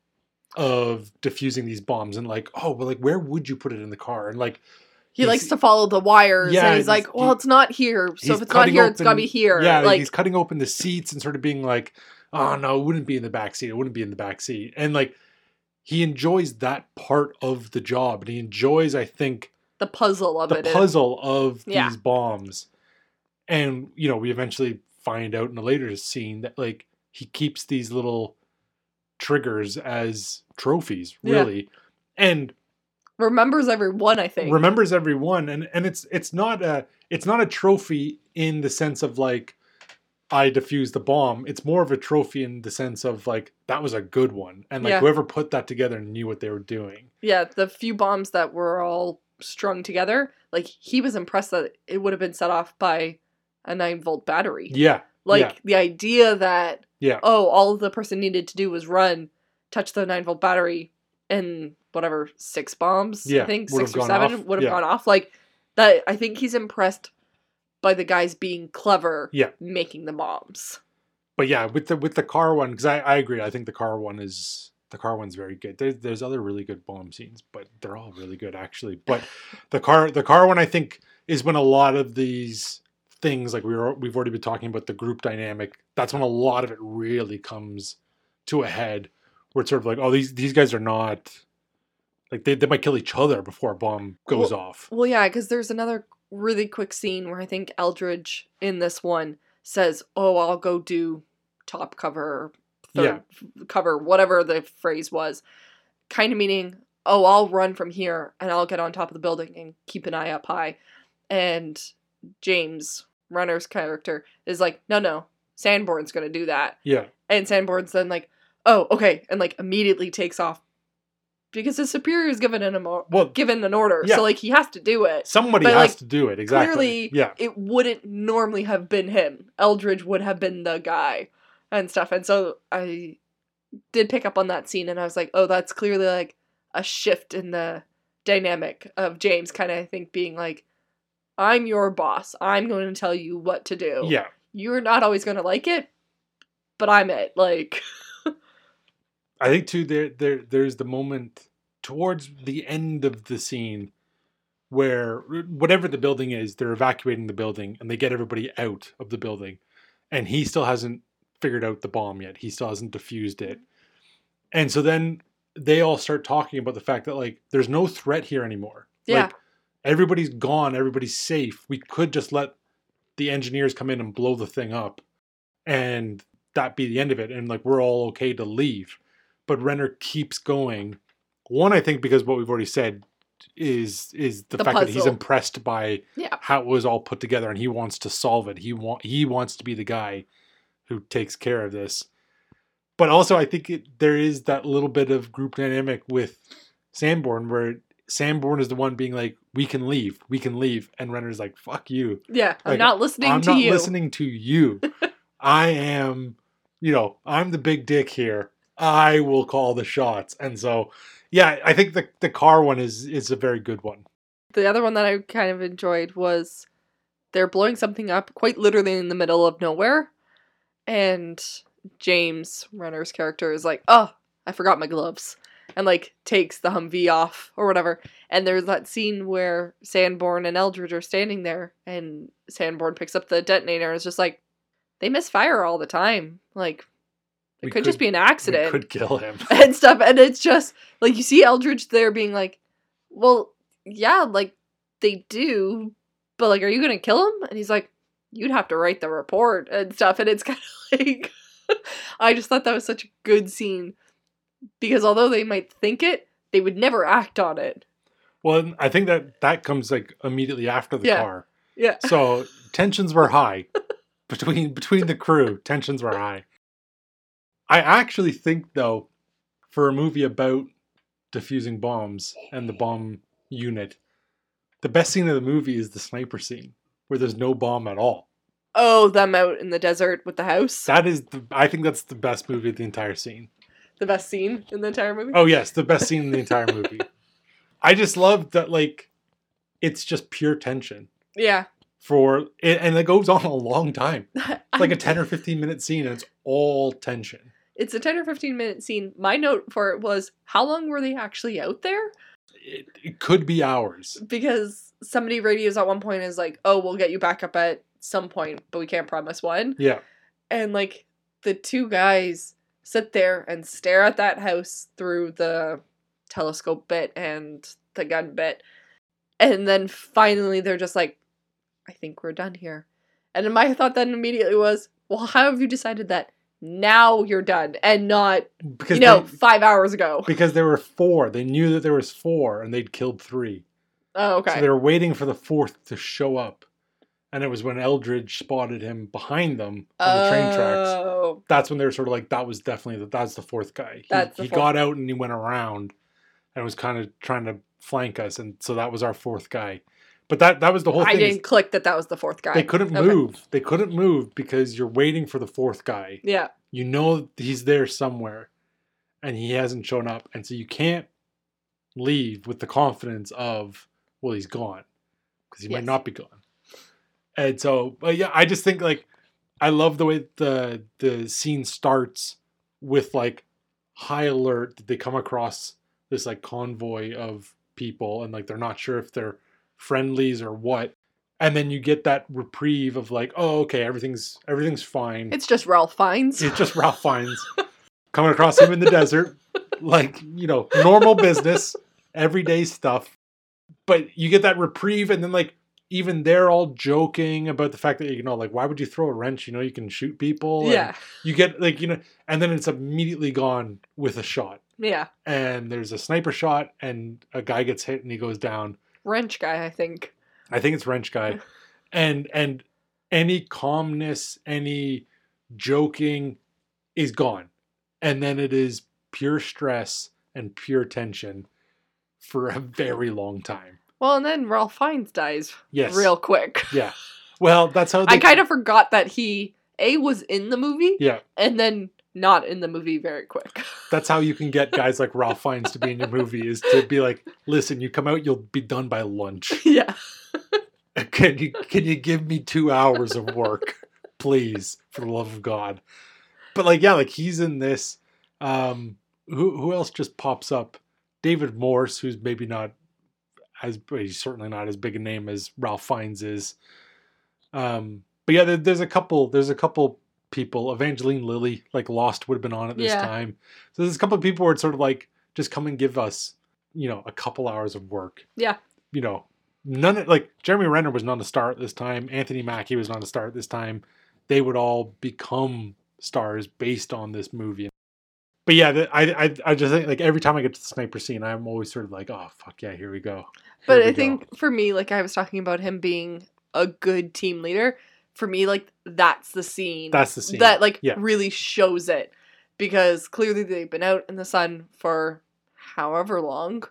of diffusing these bombs, and like, oh, well, like, where would you put it in the car? And like, he likes to follow the wires, and he's like, well, it's not here, so if it's not here, it's gotta be here. Yeah, like, he's cutting open the seats and sort of being like, oh no, it wouldn't be in the back seat. It wouldn't be in the back seat. And like, he enjoys that part of the job, and he enjoys, I think, the puzzle of these bombs. And, you know, we eventually find out in a later scene that like he keeps these little triggers as trophies, really. And remembers every one, I think. Remembers every one. And it's not a trophy in the sense of like, I defused the bomb. It's more of a trophy in the sense of like, that was a good one. And like whoever put that together knew what they were doing. Yeah, the few bombs that were all strung together, like he was impressed that it would have been set off by a 9-volt battery. Yeah. Like the idea that, all the person needed to do was touch the 9-volt battery, and whatever, 6 bombs, I think, 6 or 7 would have gone off. Like that, I think he's impressed by the guys being clever making the bombs. But yeah, with the car one, because I agree, I think the car one's very good. There's other really good bomb scenes, but they're all really good actually. But the car one, I think, is when a lot of these things, like we've already been talking about the group dynamic, that's when a lot of it really comes to a head, where it's sort of like, oh, these guys are not, like, they might kill each other before a bomb goes off. Well, yeah, because there's another really quick scene where I think Eldridge in this one says, oh, I'll go do top cover, third cover, whatever the phrase was, kind of meaning, oh, I'll run from here and I'll get on top of the building and keep an eye up high. And James, Renner's character, is like, no, Sanborn's gonna do that. Yeah. And Sanborn's then like, oh, okay, and like immediately takes off because his superior is given an order, so like he has to do it. Somebody has to do it, exactly. Clearly, it wouldn't normally have been him. Eldridge would have been the guy and stuff. And so I did pick up on that scene, and I was like, oh, that's clearly like a shift in the dynamic of James kind of, I think, being like, I'm your boss. I'm going to tell you what to do. Yeah. You're not always going to like it, but I'm it. Like, I think too there's the moment towards the end of the scene where whatever the building is, they're evacuating the building and they get everybody out of the building, and he still hasn't figured out the bomb yet. He still hasn't defused it. And so then they all start talking about the fact that, like, there's no threat here anymore. yeah. Like, everybody's gone. Everybody's safe. We could just let the engineers come in and blow the thing up and that be the end of it. And, like, we're all okay to leave. But Renner keeps going. One, I think, because what we've already said is the fact that he's puzzle. impressed by Yeah. how it was all put together and he wants to solve it. He wants to be the guy who takes care of this. But also, I think there is that little bit of group dynamic with Sanborn where Sanborn is the one being like, we can leave. And Renner's like, fuck you. Yeah. I'm Like, not listening I'm to not you. listening to you. I am, I'm the big dick here. I will call the shots. And so, yeah, I think the car one is a very good one. The other one that I kind of enjoyed was they're blowing something up quite literally in the middle of nowhere. And James, Renner's character, is like, oh, I forgot my gloves. And, like, takes the Humvee off or whatever. And there's that scene where Sanborn and Eldridge are standing there. And Sanborn picks up the detonator and is just like, they misfire all the time. Like, it could just be an accident. We could kill him. And stuff. And it's just, like, you see Eldridge there being like, well, yeah, like, they do. But, like, are you going to kill him? And he's like, you'd have to write the report and stuff. And it's kind of like, I just thought that was such a good scene. Because although they might think it, they would never act on it. Well, I think that comes, like, immediately after the car. Yeah. So tensions were high between the crew. Tensions were high. I actually think, though, for a movie about defusing bombs and the bomb unit, the best scene of the movie is the sniper scene where there's no bomb at all. Oh, them out in the desert with the house. I think that's the best movie of the entire scene. The best scene in the entire movie? Oh, yes, the best scene in the entire movie. I just love that, like, it's just pure tension. Yeah. And it goes on a long time. It's like a 10 or 15 minute scene, and it's all tension. It's a 10 or 15 minute scene. My note for it was, how long were they actually out there? It could be hours. Because somebody radios at one point is like, oh, we'll get you back up at some point, but we can't promise when. Yeah. And, like, the two guys sit there and stare at that house through the telescope bit and the gun bit. And then finally they're just like, I think we're done here. And my thought then immediately was, well, how have you decided that now you're done and not, Because 5 hours ago? Because there were 4. They knew that there was 4 and they'd killed 3. Oh, okay. So they were waiting for the 4th to show up. And it was when Eldridge spotted him behind them on the train tracks. Oh. That's when they were sort of like, that's the 4th guy. He got out and he went around and was kind of trying to flank us. And so that was our 4th guy. But that was the whole thing. I didn't click that was the 4th guy. They couldn't move. They couldn't move because you're waiting for the 4th guy. Yeah. You know he's there somewhere and he hasn't shown up. And so you can't leave with the confidence of, well, he's gone. Because he might not be gone. And so, yeah, I just think, like, I love the way the scene starts with, like, high alert that they come across this, like, convoy of people and, like, they're not sure if they're friendlies or what. And then you get that reprieve of, like, oh, okay, everything's fine. It's just Ralph Fiennes. It's just Ralph Fiennes coming across him in the desert. Like, normal business, everyday stuff. But you get that reprieve and then, like, even they're all joking about the fact that, like, why would you throw a wrench? You can shoot people. Yeah. And you get, like, and then it's immediately gone with a shot. Yeah. And there's a sniper shot and a guy gets hit and he goes down. Wrench guy, I think. I think it's wrench guy. And any calmness, any joking is gone. And then it is pure stress and pure tension for a very long time. Well, and then Ralph Fiennes dies real quick. Yeah. Well, that's how I kind of forgot that he, A, was in the movie. Yeah. And then not in the movie very quick. That's how you can get guys like Ralph Fiennes to be in your movie, is to be like, listen, you come out, you'll be done by lunch. Yeah. Can you give me 2 hours of work, please, for the love of God? But like, yeah, like he's in this. Who else just pops up? David Morse, who's maybe not he's certainly not as big a name as Ralph Fiennes is. But yeah, there's a couple people. Evangeline Lilly, like Lost, would have been on at this time. So there's a couple of people where it's sort of like, just come and give us, a couple hours of work. Yeah. Jeremy Renner was not a star at this time. Anthony Mackie was not a star at this time. They would all become stars based on this movie. But yeah, I just think, like, every time I get to the sniper scene, I'm always sort of like, oh, fuck yeah, here we go. But I think for me, like I was talking about him being a good team leader, for me, like, that's the scene. That's the scene. That, like, really shows it. Because clearly they've been out in the sun for however long.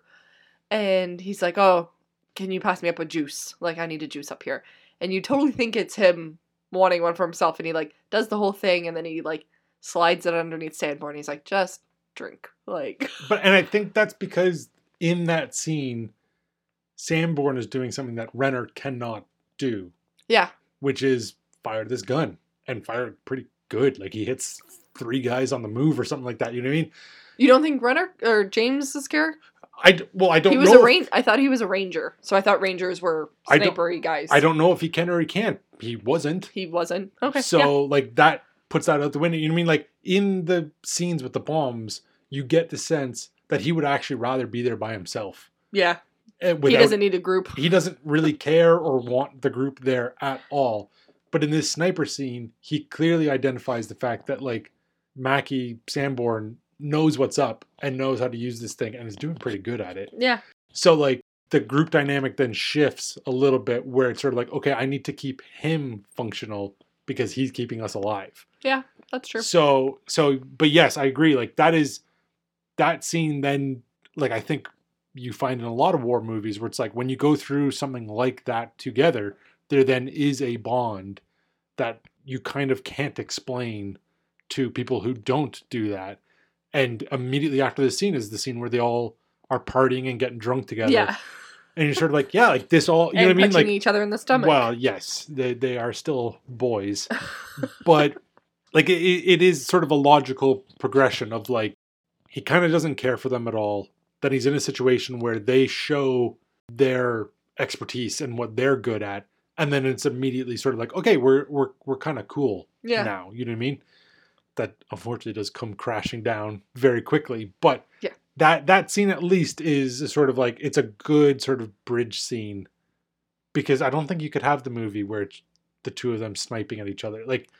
And he's like, oh, can you pass me up a juice? Like, I need a juice up here. And you totally think it's him wanting one for himself. And he, like, does the whole thing. And then he, like, slides it underneath Sanborn. He's like, just drink. Like. And I think that's because in that scene, Sanborn is doing something that Renner cannot do. Yeah. Which is fire this gun. And fire pretty good. Like, he hits 3 guys on the move or something like that. You know what I mean? You don't think Renner or James's character? I don't he was know. I thought he was a ranger. So I thought rangers were snipery guys. I don't know if he can or he can't. He wasn't. Okay. So, like, that puts that out the window. You know what I mean? Like, in the scenes with the bombs, you get the sense that he would actually rather be there by himself. Yeah. He doesn't need a group. He doesn't really care or want the group there at all. But in this sniper scene, he clearly identifies the fact that, like, Mackie Sanborn knows what's up and knows how to use this thing and is doing pretty good at it. Yeah. So, like, the group dynamic then shifts a little bit where it's sort of like, okay, I need to keep him functional because he's keeping us alive. Yeah, that's true. So, but yes, I agree. Like, that scene then, like, I think you find in a lot of war movies where it's like, when you go through something like that together, there then is a bond that you kind of can't explain to people who don't do that. And immediately after this scene is the scene where they all are partying and getting drunk together. Yeah. And you're sort of like, yeah, like this all, you know what I mean? Punching each other in the stomach. Well, yes, they are still boys. But like it is sort of a logical progression of, like, he kind of doesn't care for them at all. Then he's in a situation where they show their expertise and what they're good at. And then it's immediately sort of like, okay, we're kind of cool now. You know what I mean? That unfortunately does come crashing down very quickly. But that scene at least is sort of like, it's a good sort of bridge scene. Because I don't think you could have the movie where it's the two of them sniping at each other. Like,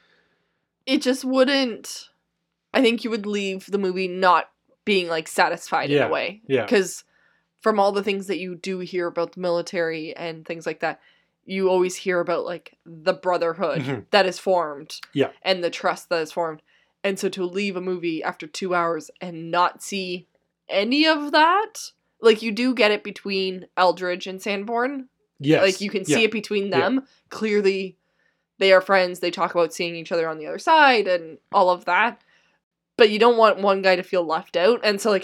it just wouldn't. I think you would leave the movie not being, like, satisfied in a way. Yeah. Because from all the things that you do hear about the military and things like that, you always hear about, like, the brotherhood that is formed. Yeah. And the trust that is formed. And so to leave a movie after 2 hours and not see any of that, like, you do get it between Eldridge and Sanborn. Yes. Like, you can see it between them. Yeah. Clearly, they are friends. They talk about seeing each other on the other side and all of that. But you don't want one guy to feel left out. And so, like,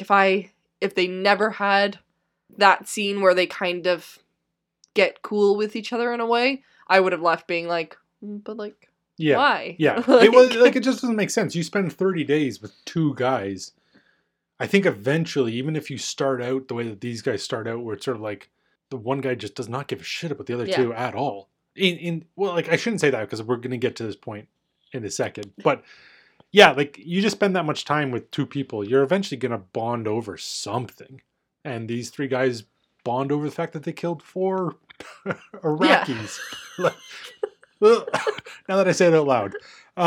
if they never had that scene where they kind of get cool with each other in a way, I would have left being like, but, like, why? Yeah. It just doesn't make sense. You spend 30 days with 2 guys. I think eventually, even if you start out the way that these guys start out, where it's sort of like the one guy just does not give a shit about the other 2 at all. Well, like, I shouldn't say that because we're going to get to this point in a second. But yeah, like, you just spend that much time with 2 people, you're eventually going to bond over something. And these 3 guys bond over the fact that they killed 4 Iraqis. Yeah. Now that I say it out loud.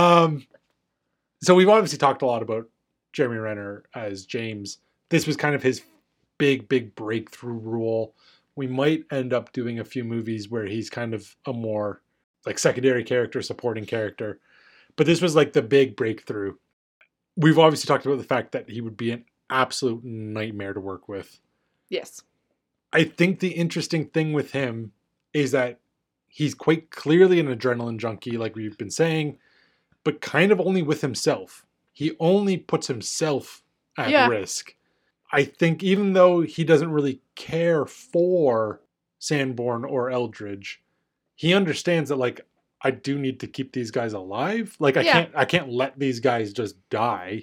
So we've obviously talked a lot about Jeremy Renner as James. This was kind of his big breakthrough role. We might end up doing a few movies where he's kind of a more, like, secondary character, supporting character. But this was, like, the big breakthrough. We've obviously talked about the fact that he would be an absolute nightmare to work with. Yes. I think the interesting thing with him is that he's quite clearly an adrenaline junkie, like we've been saying, but kind of only with himself. he only puts himself at Yeah. risk. I think even though he doesn't really care for Sanborn or Eldridge, he understands that, like, I do need to keep these guys alive. Like, Yeah. I can't let these guys just die.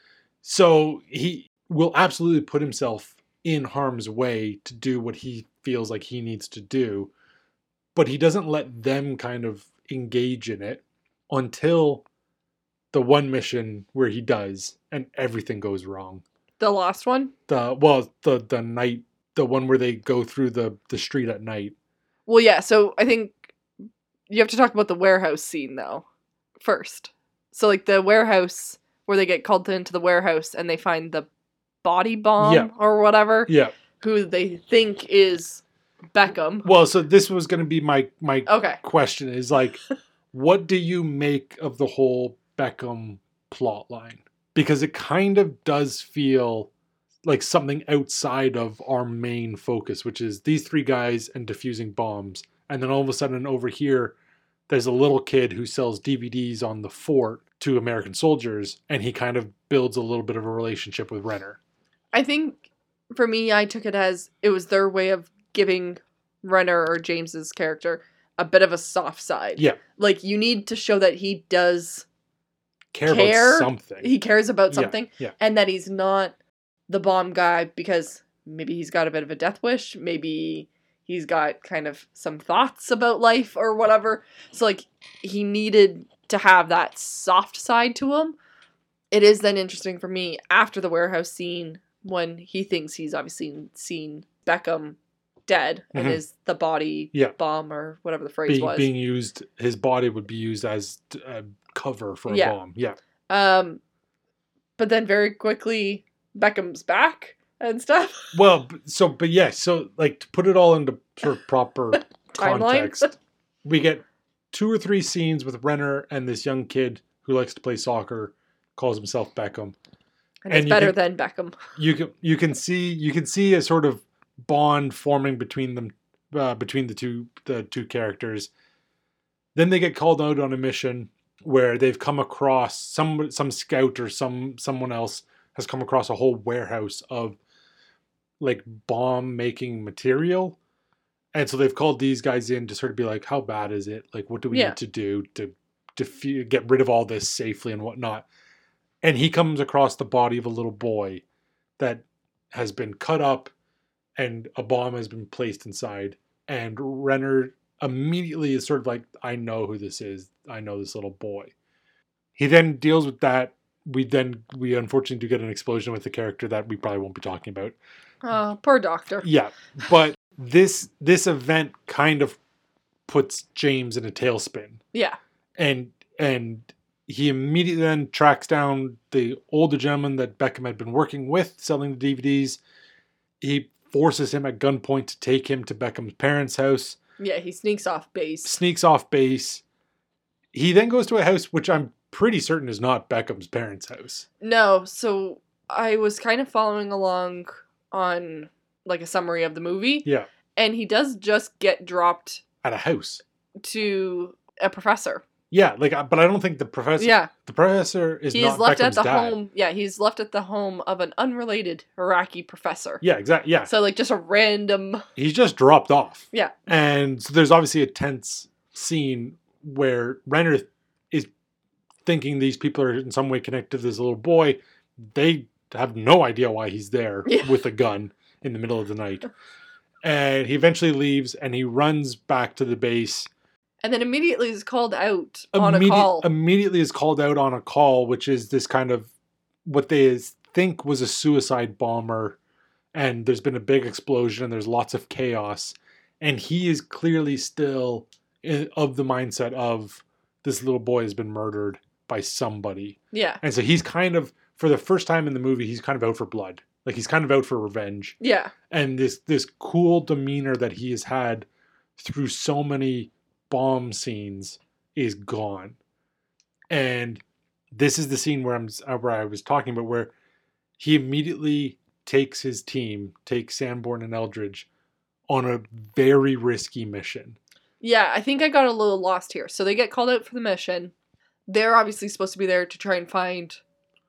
So he will absolutely put himself in harm's way to do what he feels like he needs to do, but he doesn't let them kind of engage in it until the one mission where he does, and everything goes wrong. The last one? The night, the one where they go through the street at night. Well, yeah, so I think you have to talk about the warehouse scene, though, first. So, like, the warehouse where they get called into the warehouse and they find the body bomb or whatever, who they think is Beckham. Well, so this was going to be my Okay. question is, like, what do you make of the whole Beckham plot line? Because it kind of does feel like something outside of our main focus, which is these three guys and defusing bombs. And then all of a sudden over here, there's a little kid who sells DVDs on the fort to American soldiers, and he kind of builds a little bit of a relationship with Renner. I think, for me, I took it as it was their way of giving Renner, or James's character, a bit of a soft side. Yeah. Like, you need to show that he does care about something. He cares about something. Yeah. And that he's not the bomb guy because maybe he's got a bit of a death wish. Maybe he's got kind of some thoughts about life or whatever. So, like, he needed to have that soft side to him. It is then interesting for me after the warehouse scene when he thinks he's obviously seen Beckham dead and is the body bomb or whatever the phrase was. Being used, his body would be used as cover for a bomb. Yeah. But then very quickly Beckham's back and stuff. Well, so like, to put it all into sort of proper context, we get 2 or 3 scenes with Renner and this young kid who likes to play soccer, calls himself Beckham. And it's better than Beckham. You can see a sort of bond forming between them, between the two characters. Then they get called out on a mission where they've come across some scout or someone else has come across a whole warehouse of, like, bomb making material, and so they've called these guys in to sort of be like, how bad is it? Like, what do we need to do to get rid of all this safely and whatnot? And he comes across the body of a little boy that has been cut up and a bomb has been placed inside. And Renner immediately is sort of like, I know who this is. I know this little boy. He then deals with that. We unfortunately do get an explosion with the character that we probably won't be talking about. Oh, poor doctor. Yeah, but this event kind of puts James in a tailspin. Yeah. And he immediately then tracks down the older gentleman that Beckham had been working with, selling the DVDs. He forces him at gunpoint to take him to Beckham's parents' house. Yeah, he sneaks off base. He then goes to a house which I'm pretty certain is not Beckham's parents' house. No, so I was kind of following along on, like, a summary of the movie. Yeah. And he does just get dropped at a house to a professor. Yeah, like, but I don't think the professor. Yeah, the professor is not left Beckham's at the dad. home. Yeah, he's left at the home of an unrelated Iraqi professor. Yeah, exactly. Yeah. So, like, just a random. He's just dropped off. Yeah. And so there's obviously a tense scene where Renner is thinking these people are in some way connected to this little boy. They have no idea why he's there with a gun in the middle of the night. And he eventually leaves and he runs back to the base. And then immediately is called out on a call. Immediately is called out on a call, which is this kind of what they think was a suicide bomber. And there's been a big explosion and there's lots of chaos. And he is clearly still of the mindset of this little boy has been murdered by somebody. Yeah. And so he's kind of, for the first time in the movie, he's kind of out for blood. Like, he's kind of out for revenge. Yeah. And this cool demeanor that he has had through so many bomb scenes is gone. And this is the scene where I was talking about, where he immediately takes his team, takes Sanborn and Eldridge on a very risky mission. Yeah, I think I got a little lost here. So they get called out for the mission. They're obviously supposed to be there to try and find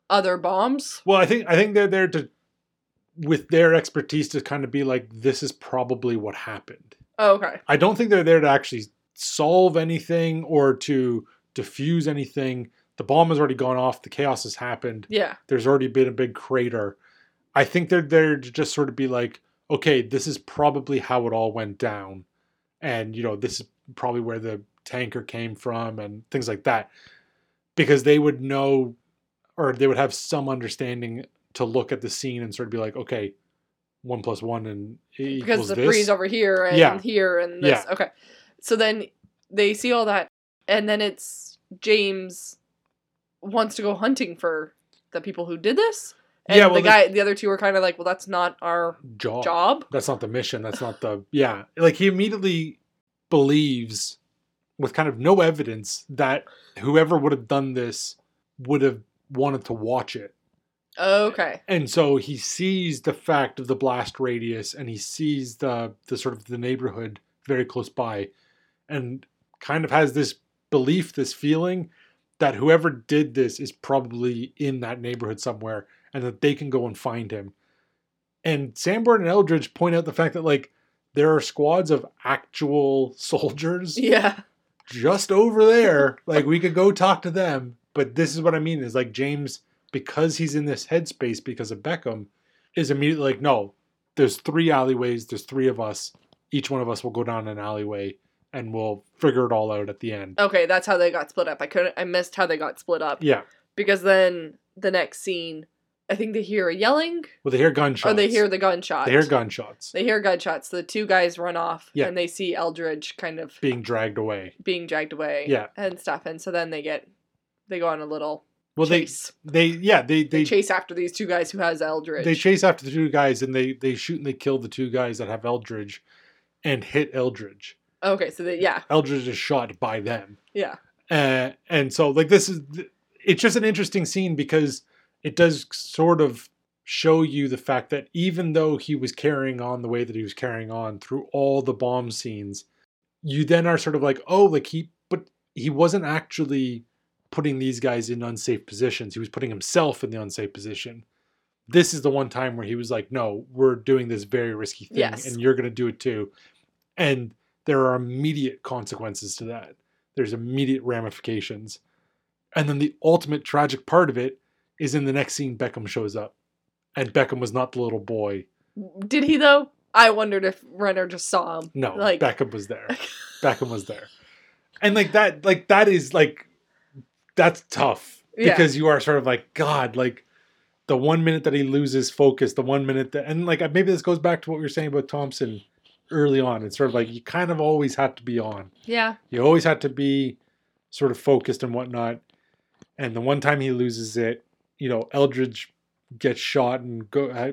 other bombs? Well, I think they're there to, with their expertise, to kind of be like, this is probably what happened. Oh, okay. I don't think they're there to actually solve anything or to diffuse anything. The bomb has already gone off. The chaos has happened. Yeah. There's already been a big crater. I think they're there to just sort of be like, okay, this is probably how it all went down. And, this is probably where the tanker came from and things like that. Because they would know, or they would have some understanding to look at the scene and sort of be like, okay, 1 + 1 and equals Because the this. breeze over here and here and this. Yeah. Okay. So then they see all that, and then it's James wants to go hunting for the people who did this. And the other two are kind of like, well, that's not our job. That's not the mission. That's not the, yeah. Like, he immediately believes, with kind of no evidence, that whoever would have done this would have wanted to watch it. Okay. And so he sees the fact of the blast radius, and he sees the sort of the neighborhood very close by, and kind of has this belief, this feeling that whoever did this is probably in that neighborhood somewhere, and that they can go and find him. And Sanborn and Eldridge point out the fact that, like, there are squads of actual soldiers just over there. Like, we could go talk to them. But this is what I mean, is like, James, because he's in this headspace because of Beckham, is immediately like, no, there's 3 alleyways, there's 3 of us. Each one of us will go down an alleyway, and we'll figure it all out at the end. Okay, that's how they got split up. I missed how they got split up. Yeah. Because then the next scene, I think they hear a yelling. Well, they hear gunshots. Or they hear the gunshot. They hear gunshots. They hear gunshots. The 2 guys run off, Yeah. and they see Eldridge kind of being dragged away. Yeah. And stuff. And so then they go on a little chase. They chase after these 2 guys who has Eldridge. They chase after the 2 guys, and they shoot and they kill the 2 guys that have Eldridge and hit Eldridge. Okay, so Eldridge is shot by them. Yeah. And so, like, it's just an interesting scene because it does sort of show you the fact that even though he was carrying on the way that he was carrying on through all the bomb scenes, you then are sort of like, oh, like but he wasn't actually putting these guys in unsafe positions. He was putting himself in the unsafe position. This is the one time where he was like, no, we're doing this very risky thing, and you're going to do it too. And there are immediate consequences to that. There's immediate ramifications. And then the ultimate tragic part of it is in the next scene, Beckham shows up. And Beckham was not the little boy. Did he, though? I wondered if Renner just saw him. No, Beckham was there. Beckham was there. And that is that's tough. Because you are sort of like, God, like, the 1 minute that he loses focus, the 1 minute that, and like, maybe this goes back to what we were saying about Thompson early on. It's sort of like, you kind of always had to be on. Yeah. You always had to be sort of focused and whatnot. And the one time he loses it, Eldridge gets shot and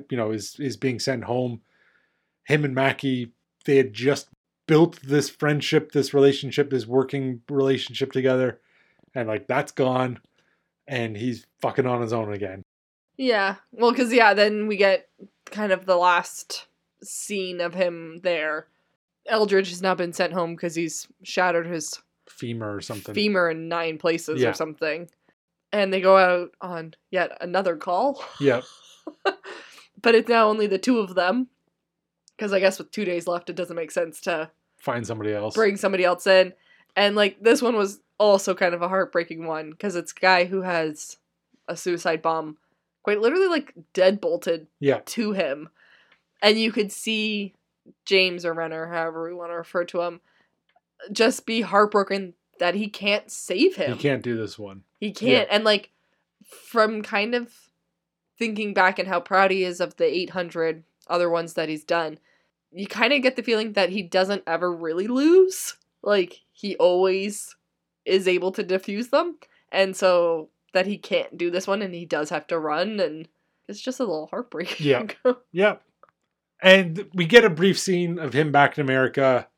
is being sent home. Him and Mackie, they had just built this friendship, this relationship, this working relationship together. And like, that's gone. And he's fucking on his own again. Yeah. Well, because, then we get kind of the last scene of him there. Eldridge has now been sent home because he's shattered his femur or something. Femur in 9 places or something. And they go out on yet another call. Yep. But it's now only the 2 of them. Because I guess with 2 days left, it doesn't make sense to find somebody else. Bring somebody else in. And like, this one was also kind of a heartbreaking one. Because it's a guy who has a suicide bomb quite literally like deadbolted to him. And you could see James or Renner, however we want to refer to him, just be heartbroken that he can't save him. He can't do this one. He can't. Yeah. And like, from kind of thinking back and how proud he is of the 800 other ones that he's done, you kind of get the feeling that he doesn't ever really lose. Like, he always is able to defuse them. And so that he can't do this one and he does have to run, and it's just a little heartbreaking. Yeah. Yeah. And we get a brief scene of him back in America.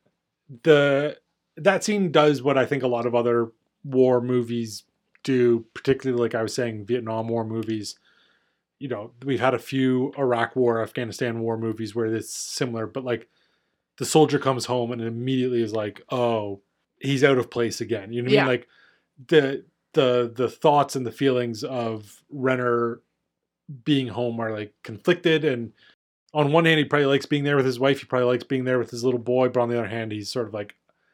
That scene does what I think a lot of other war movies do, particularly, like I was saying, Vietnam War movies. You know, we've had a few Iraq War, Afghanistan War movies where it's similar, but like, the soldier comes home and immediately is like, oh, he's out of place again. You know what I mean? Like, the thoughts and the feelings of Renner being home are like conflicted. And on one hand, he probably likes being there with his wife. He probably likes being there with his little boy. But on the other hand, he's sort of like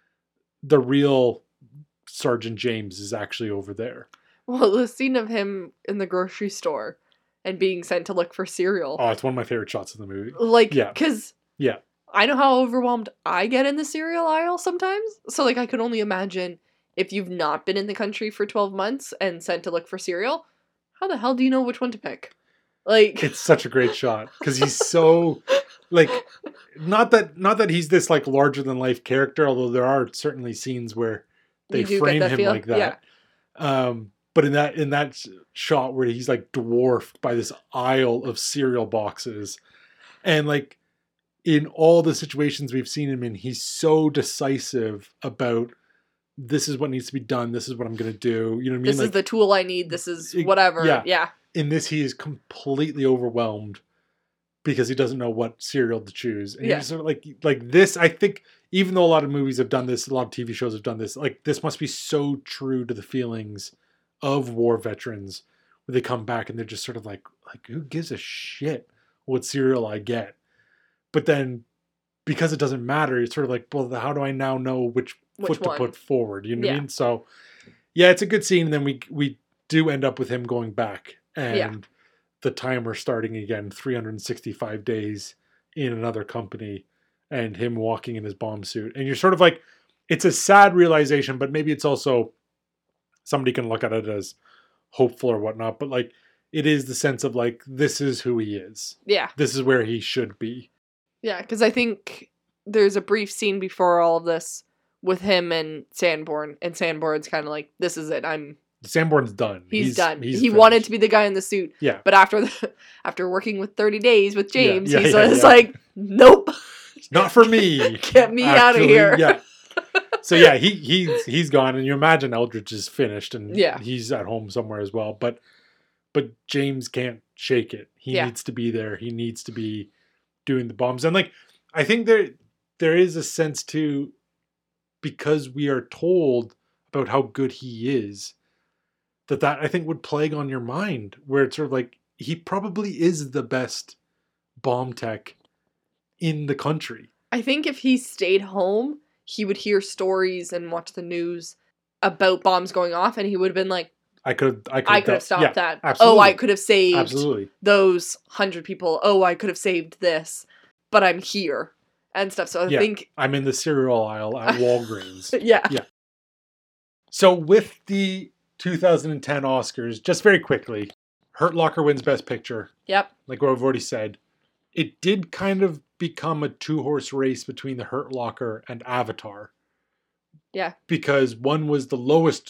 the real Sergeant James is actually over there. Well, the scene of him in the grocery store and being sent to look for cereal. Oh, it's one of my favorite shots in the movie. Like, Yeah. because Yeah. I know how overwhelmed I get in the cereal aisle sometimes. So, like, I can only imagine if you've not been in the country for 12 months and sent to look for cereal, how the hell do you know which one to pick? Like, It's such a great shot because he's so like not that he's this like larger than life character, although there are certainly scenes where they you do frame get that him feel. like that. Yeah. But in that shot where he's like dwarfed by this aisle of cereal boxes, and like in all the situations we've seen him in, he's so decisive about this is what needs to be done. This is what I'm going to do. You know what I mean? This like, is the tool I need. This is whatever. Yeah. In this, he is completely overwhelmed because he doesn't know what cereal to choose. And you're sort of like this, I think, even though a lot of movies have done this, a lot of TV shows have done this, like this must be so true to the feelings of war veterans where they come back and they're just sort of like who gives a shit what cereal I get? But then because it doesn't matter, it's sort of like, well, how do I now know which foot to put forward? You know what I mean? So yeah, it's a good scene. And then we do end up with him going back and the timer starting again, 365 days in another company, and him walking in his bomb suit. And you're sort of like, it's a sad realization, but maybe it's also, somebody can look at it as hopeful or whatnot, but like, it is the sense of like, this is who he is. Yeah. This is where he should be. Yeah, because I think there's a brief scene before all of this with him and Sanborn, and Sanborn's kind of like, this is it, Sanborn's done. He's done. He finished. Wanted to be the guy in the suit. Yeah. But after working with 30 days with James, he's like, nope. Not for me. Get me out of here. Yeah. So yeah, he's gone, and you imagine Eldridge is finished, and he's at home somewhere as well. But James can't shake it. He needs to be there. He needs to be doing the bombs. And like, I think there is a sense too, because we are told about how good he is, that I think would plague on your mind, where it's sort of like, he probably is the best bomb tech in the country. I think if he stayed home, he would hear stories and watch the news about bombs going off, and he would have been like, I could have stopped that. Absolutely. Oh, I could have saved absolutely those 100 people. Oh, I could have saved this, but I'm here and stuff. So I think I'm in the cereal aisle at Walgreens. Yeah. So with the 2010 Oscars, just very quickly, Hurt Locker wins Best Picture. Yep. Like what I've already said. It did kind of become a two-horse race between the Hurt Locker and Avatar. Yeah. Because one was the lowest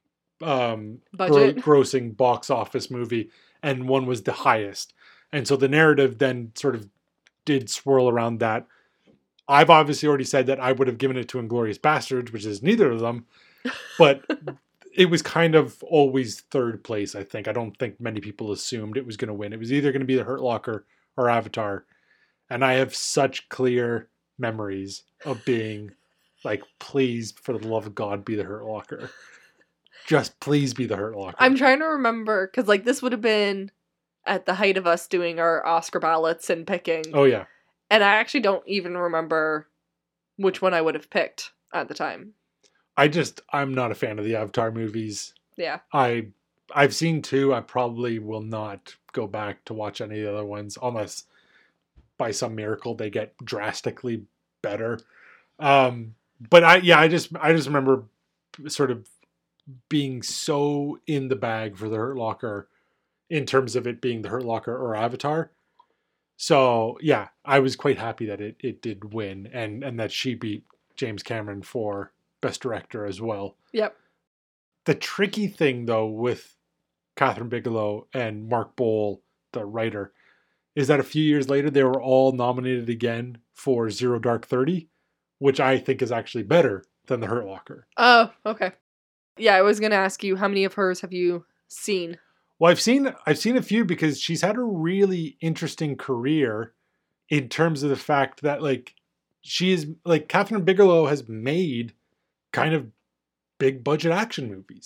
grossing box office movie, and one was the highest. And so the narrative then sort of did swirl around that. I've obviously already said that I would have given it to Inglourious Basterds, which is neither of them. But it was kind of always third place, I think. I don't think many people assumed it was going to win. It was either going to be the Hurt Locker or Avatar. And I have such clear memories of being like, please, for the love of God, be the Hurt Locker. Just please be the Hurt Locker. I'm trying to remember, because like this would have been at the height of us doing our Oscar ballots and picking. Oh, yeah. And I actually don't even remember which one I would have picked at the time. I'm not a fan of the Avatar movies. Yeah. I've seen two. I probably will not go back to watch any of the other ones unless by some miracle they get drastically better. But I just remember sort of being so in the bag for the Hurt Locker in terms of it being the Hurt Locker or Avatar. So yeah, I was quite happy that it did win, and that she beat James Cameron for Best Director as well. Yep. The tricky thing though with Catherine Bigelow and Mark Boal, the writer, is that a few years later they were all nominated again for Zero Dark 30, which I think is actually better than the Hurt Locker. Oh, okay. Yeah, I was going to ask you, how many of hers have you seen? Well, I've seen a few because she's had a really interesting career in terms of the fact that like she is like Catherine Bigelow has made kind of big budget action movies,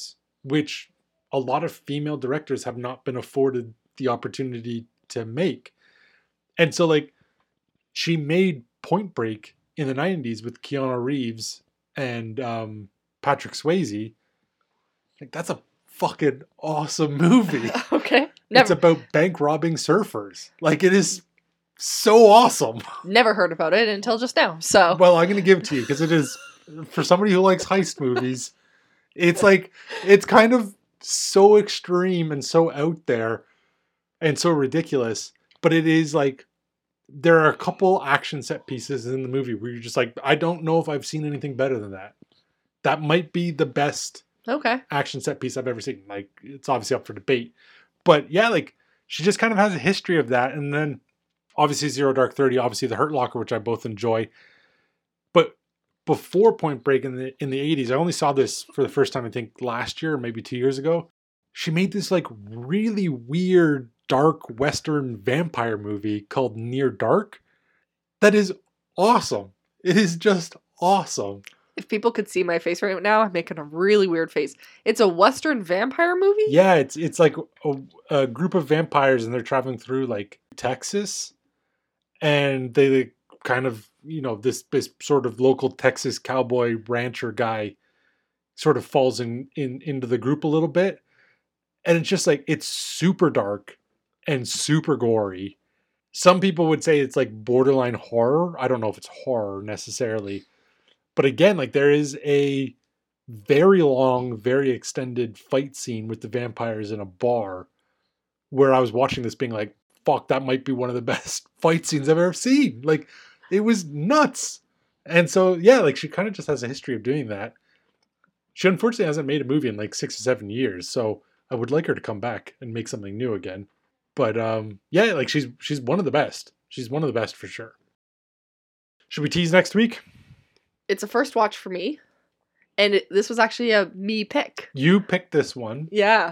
which a lot of female directors have not been afforded the opportunity to make. And so, like, she made Point Break in the 90s with Keanu Reeves and Patrick Swayze. Like, that's a fucking awesome movie. Okay. It's about bank robbing surfers. Like, it is so awesome. Never heard about it until just now. So, Well, I'm going to give it to you because it is, for somebody who likes heist movies, it's like, it's kind of so extreme and so out there and so ridiculous. But it is like, there are a couple action set pieces in the movie where you're just like, I don't know if I've seen anything better than that. That might be the best okay. action set piece I've ever seen. Like, it's obviously up for debate. But yeah, like, she just kind of has a history of that. And then obviously Zero Dark 30, obviously The Hurt Locker, which I both enjoy. But before Point Break in the 80s, I only saw this for the first time, I think, last year, or maybe 2 years ago. She made this like really weird, dark Western vampire movie called Near Dark. That is awesome. It is just awesome. If people could see my face right now, I'm making a really weird face. It's a Western vampire movie? Yeah, it's like a group of vampires and they're traveling through like Texas. And they kind of, you know, this sort of local Texas cowboy rancher guy sort of falls into the group a little bit. And it's just like, it's super dark and super gory. Some people would say it's like borderline horror. I don't know if it's horror necessarily. But again, like, there is a very long, very extended fight scene with the vampires in a bar where I was watching this being like, fuck, that might be one of the best fight scenes I've ever seen. Like, it was nuts. And so, yeah, like, she kind of just has a history of doing that. She unfortunately hasn't made a movie in like 6 or 7 years. So I would like her to come back and make something new again. But yeah, like, she's one of the best. She's one of the best for sure. Should we tease next week? It's a first watch for me. And this was actually a me pick. You picked this one. Yeah.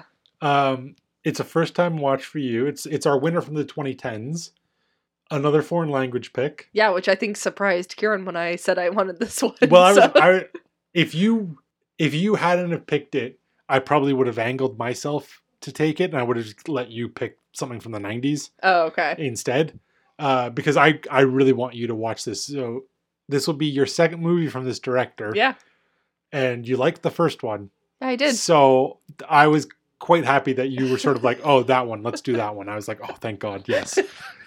It's a first time watch for you. It's our winner from the 2010s. Another foreign language pick. Yeah, which I think surprised Kieran when I said I wanted this one. Well, if you hadn't have picked it, I probably would have angled myself to take it, and I would have just let you pick something from the 90s. Oh, okay. Instead, because I really want you to watch this. So this will be your second movie from this director. Yeah. And you liked the first one. Yeah, I did. So I was quite happy that you were sort of like, oh, that one, let's do that one. I was like, oh, thank God, yes.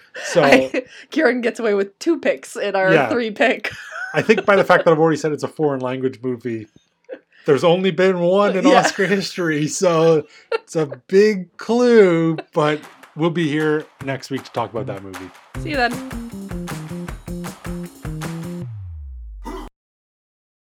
So Kieran gets away with 2 picks in our 3 pick. I think by the fact that I've already said it's a foreign language movie, there's only been one in Oscar history. So it's a big clue, but we'll be here next week to talk about that movie. See you then.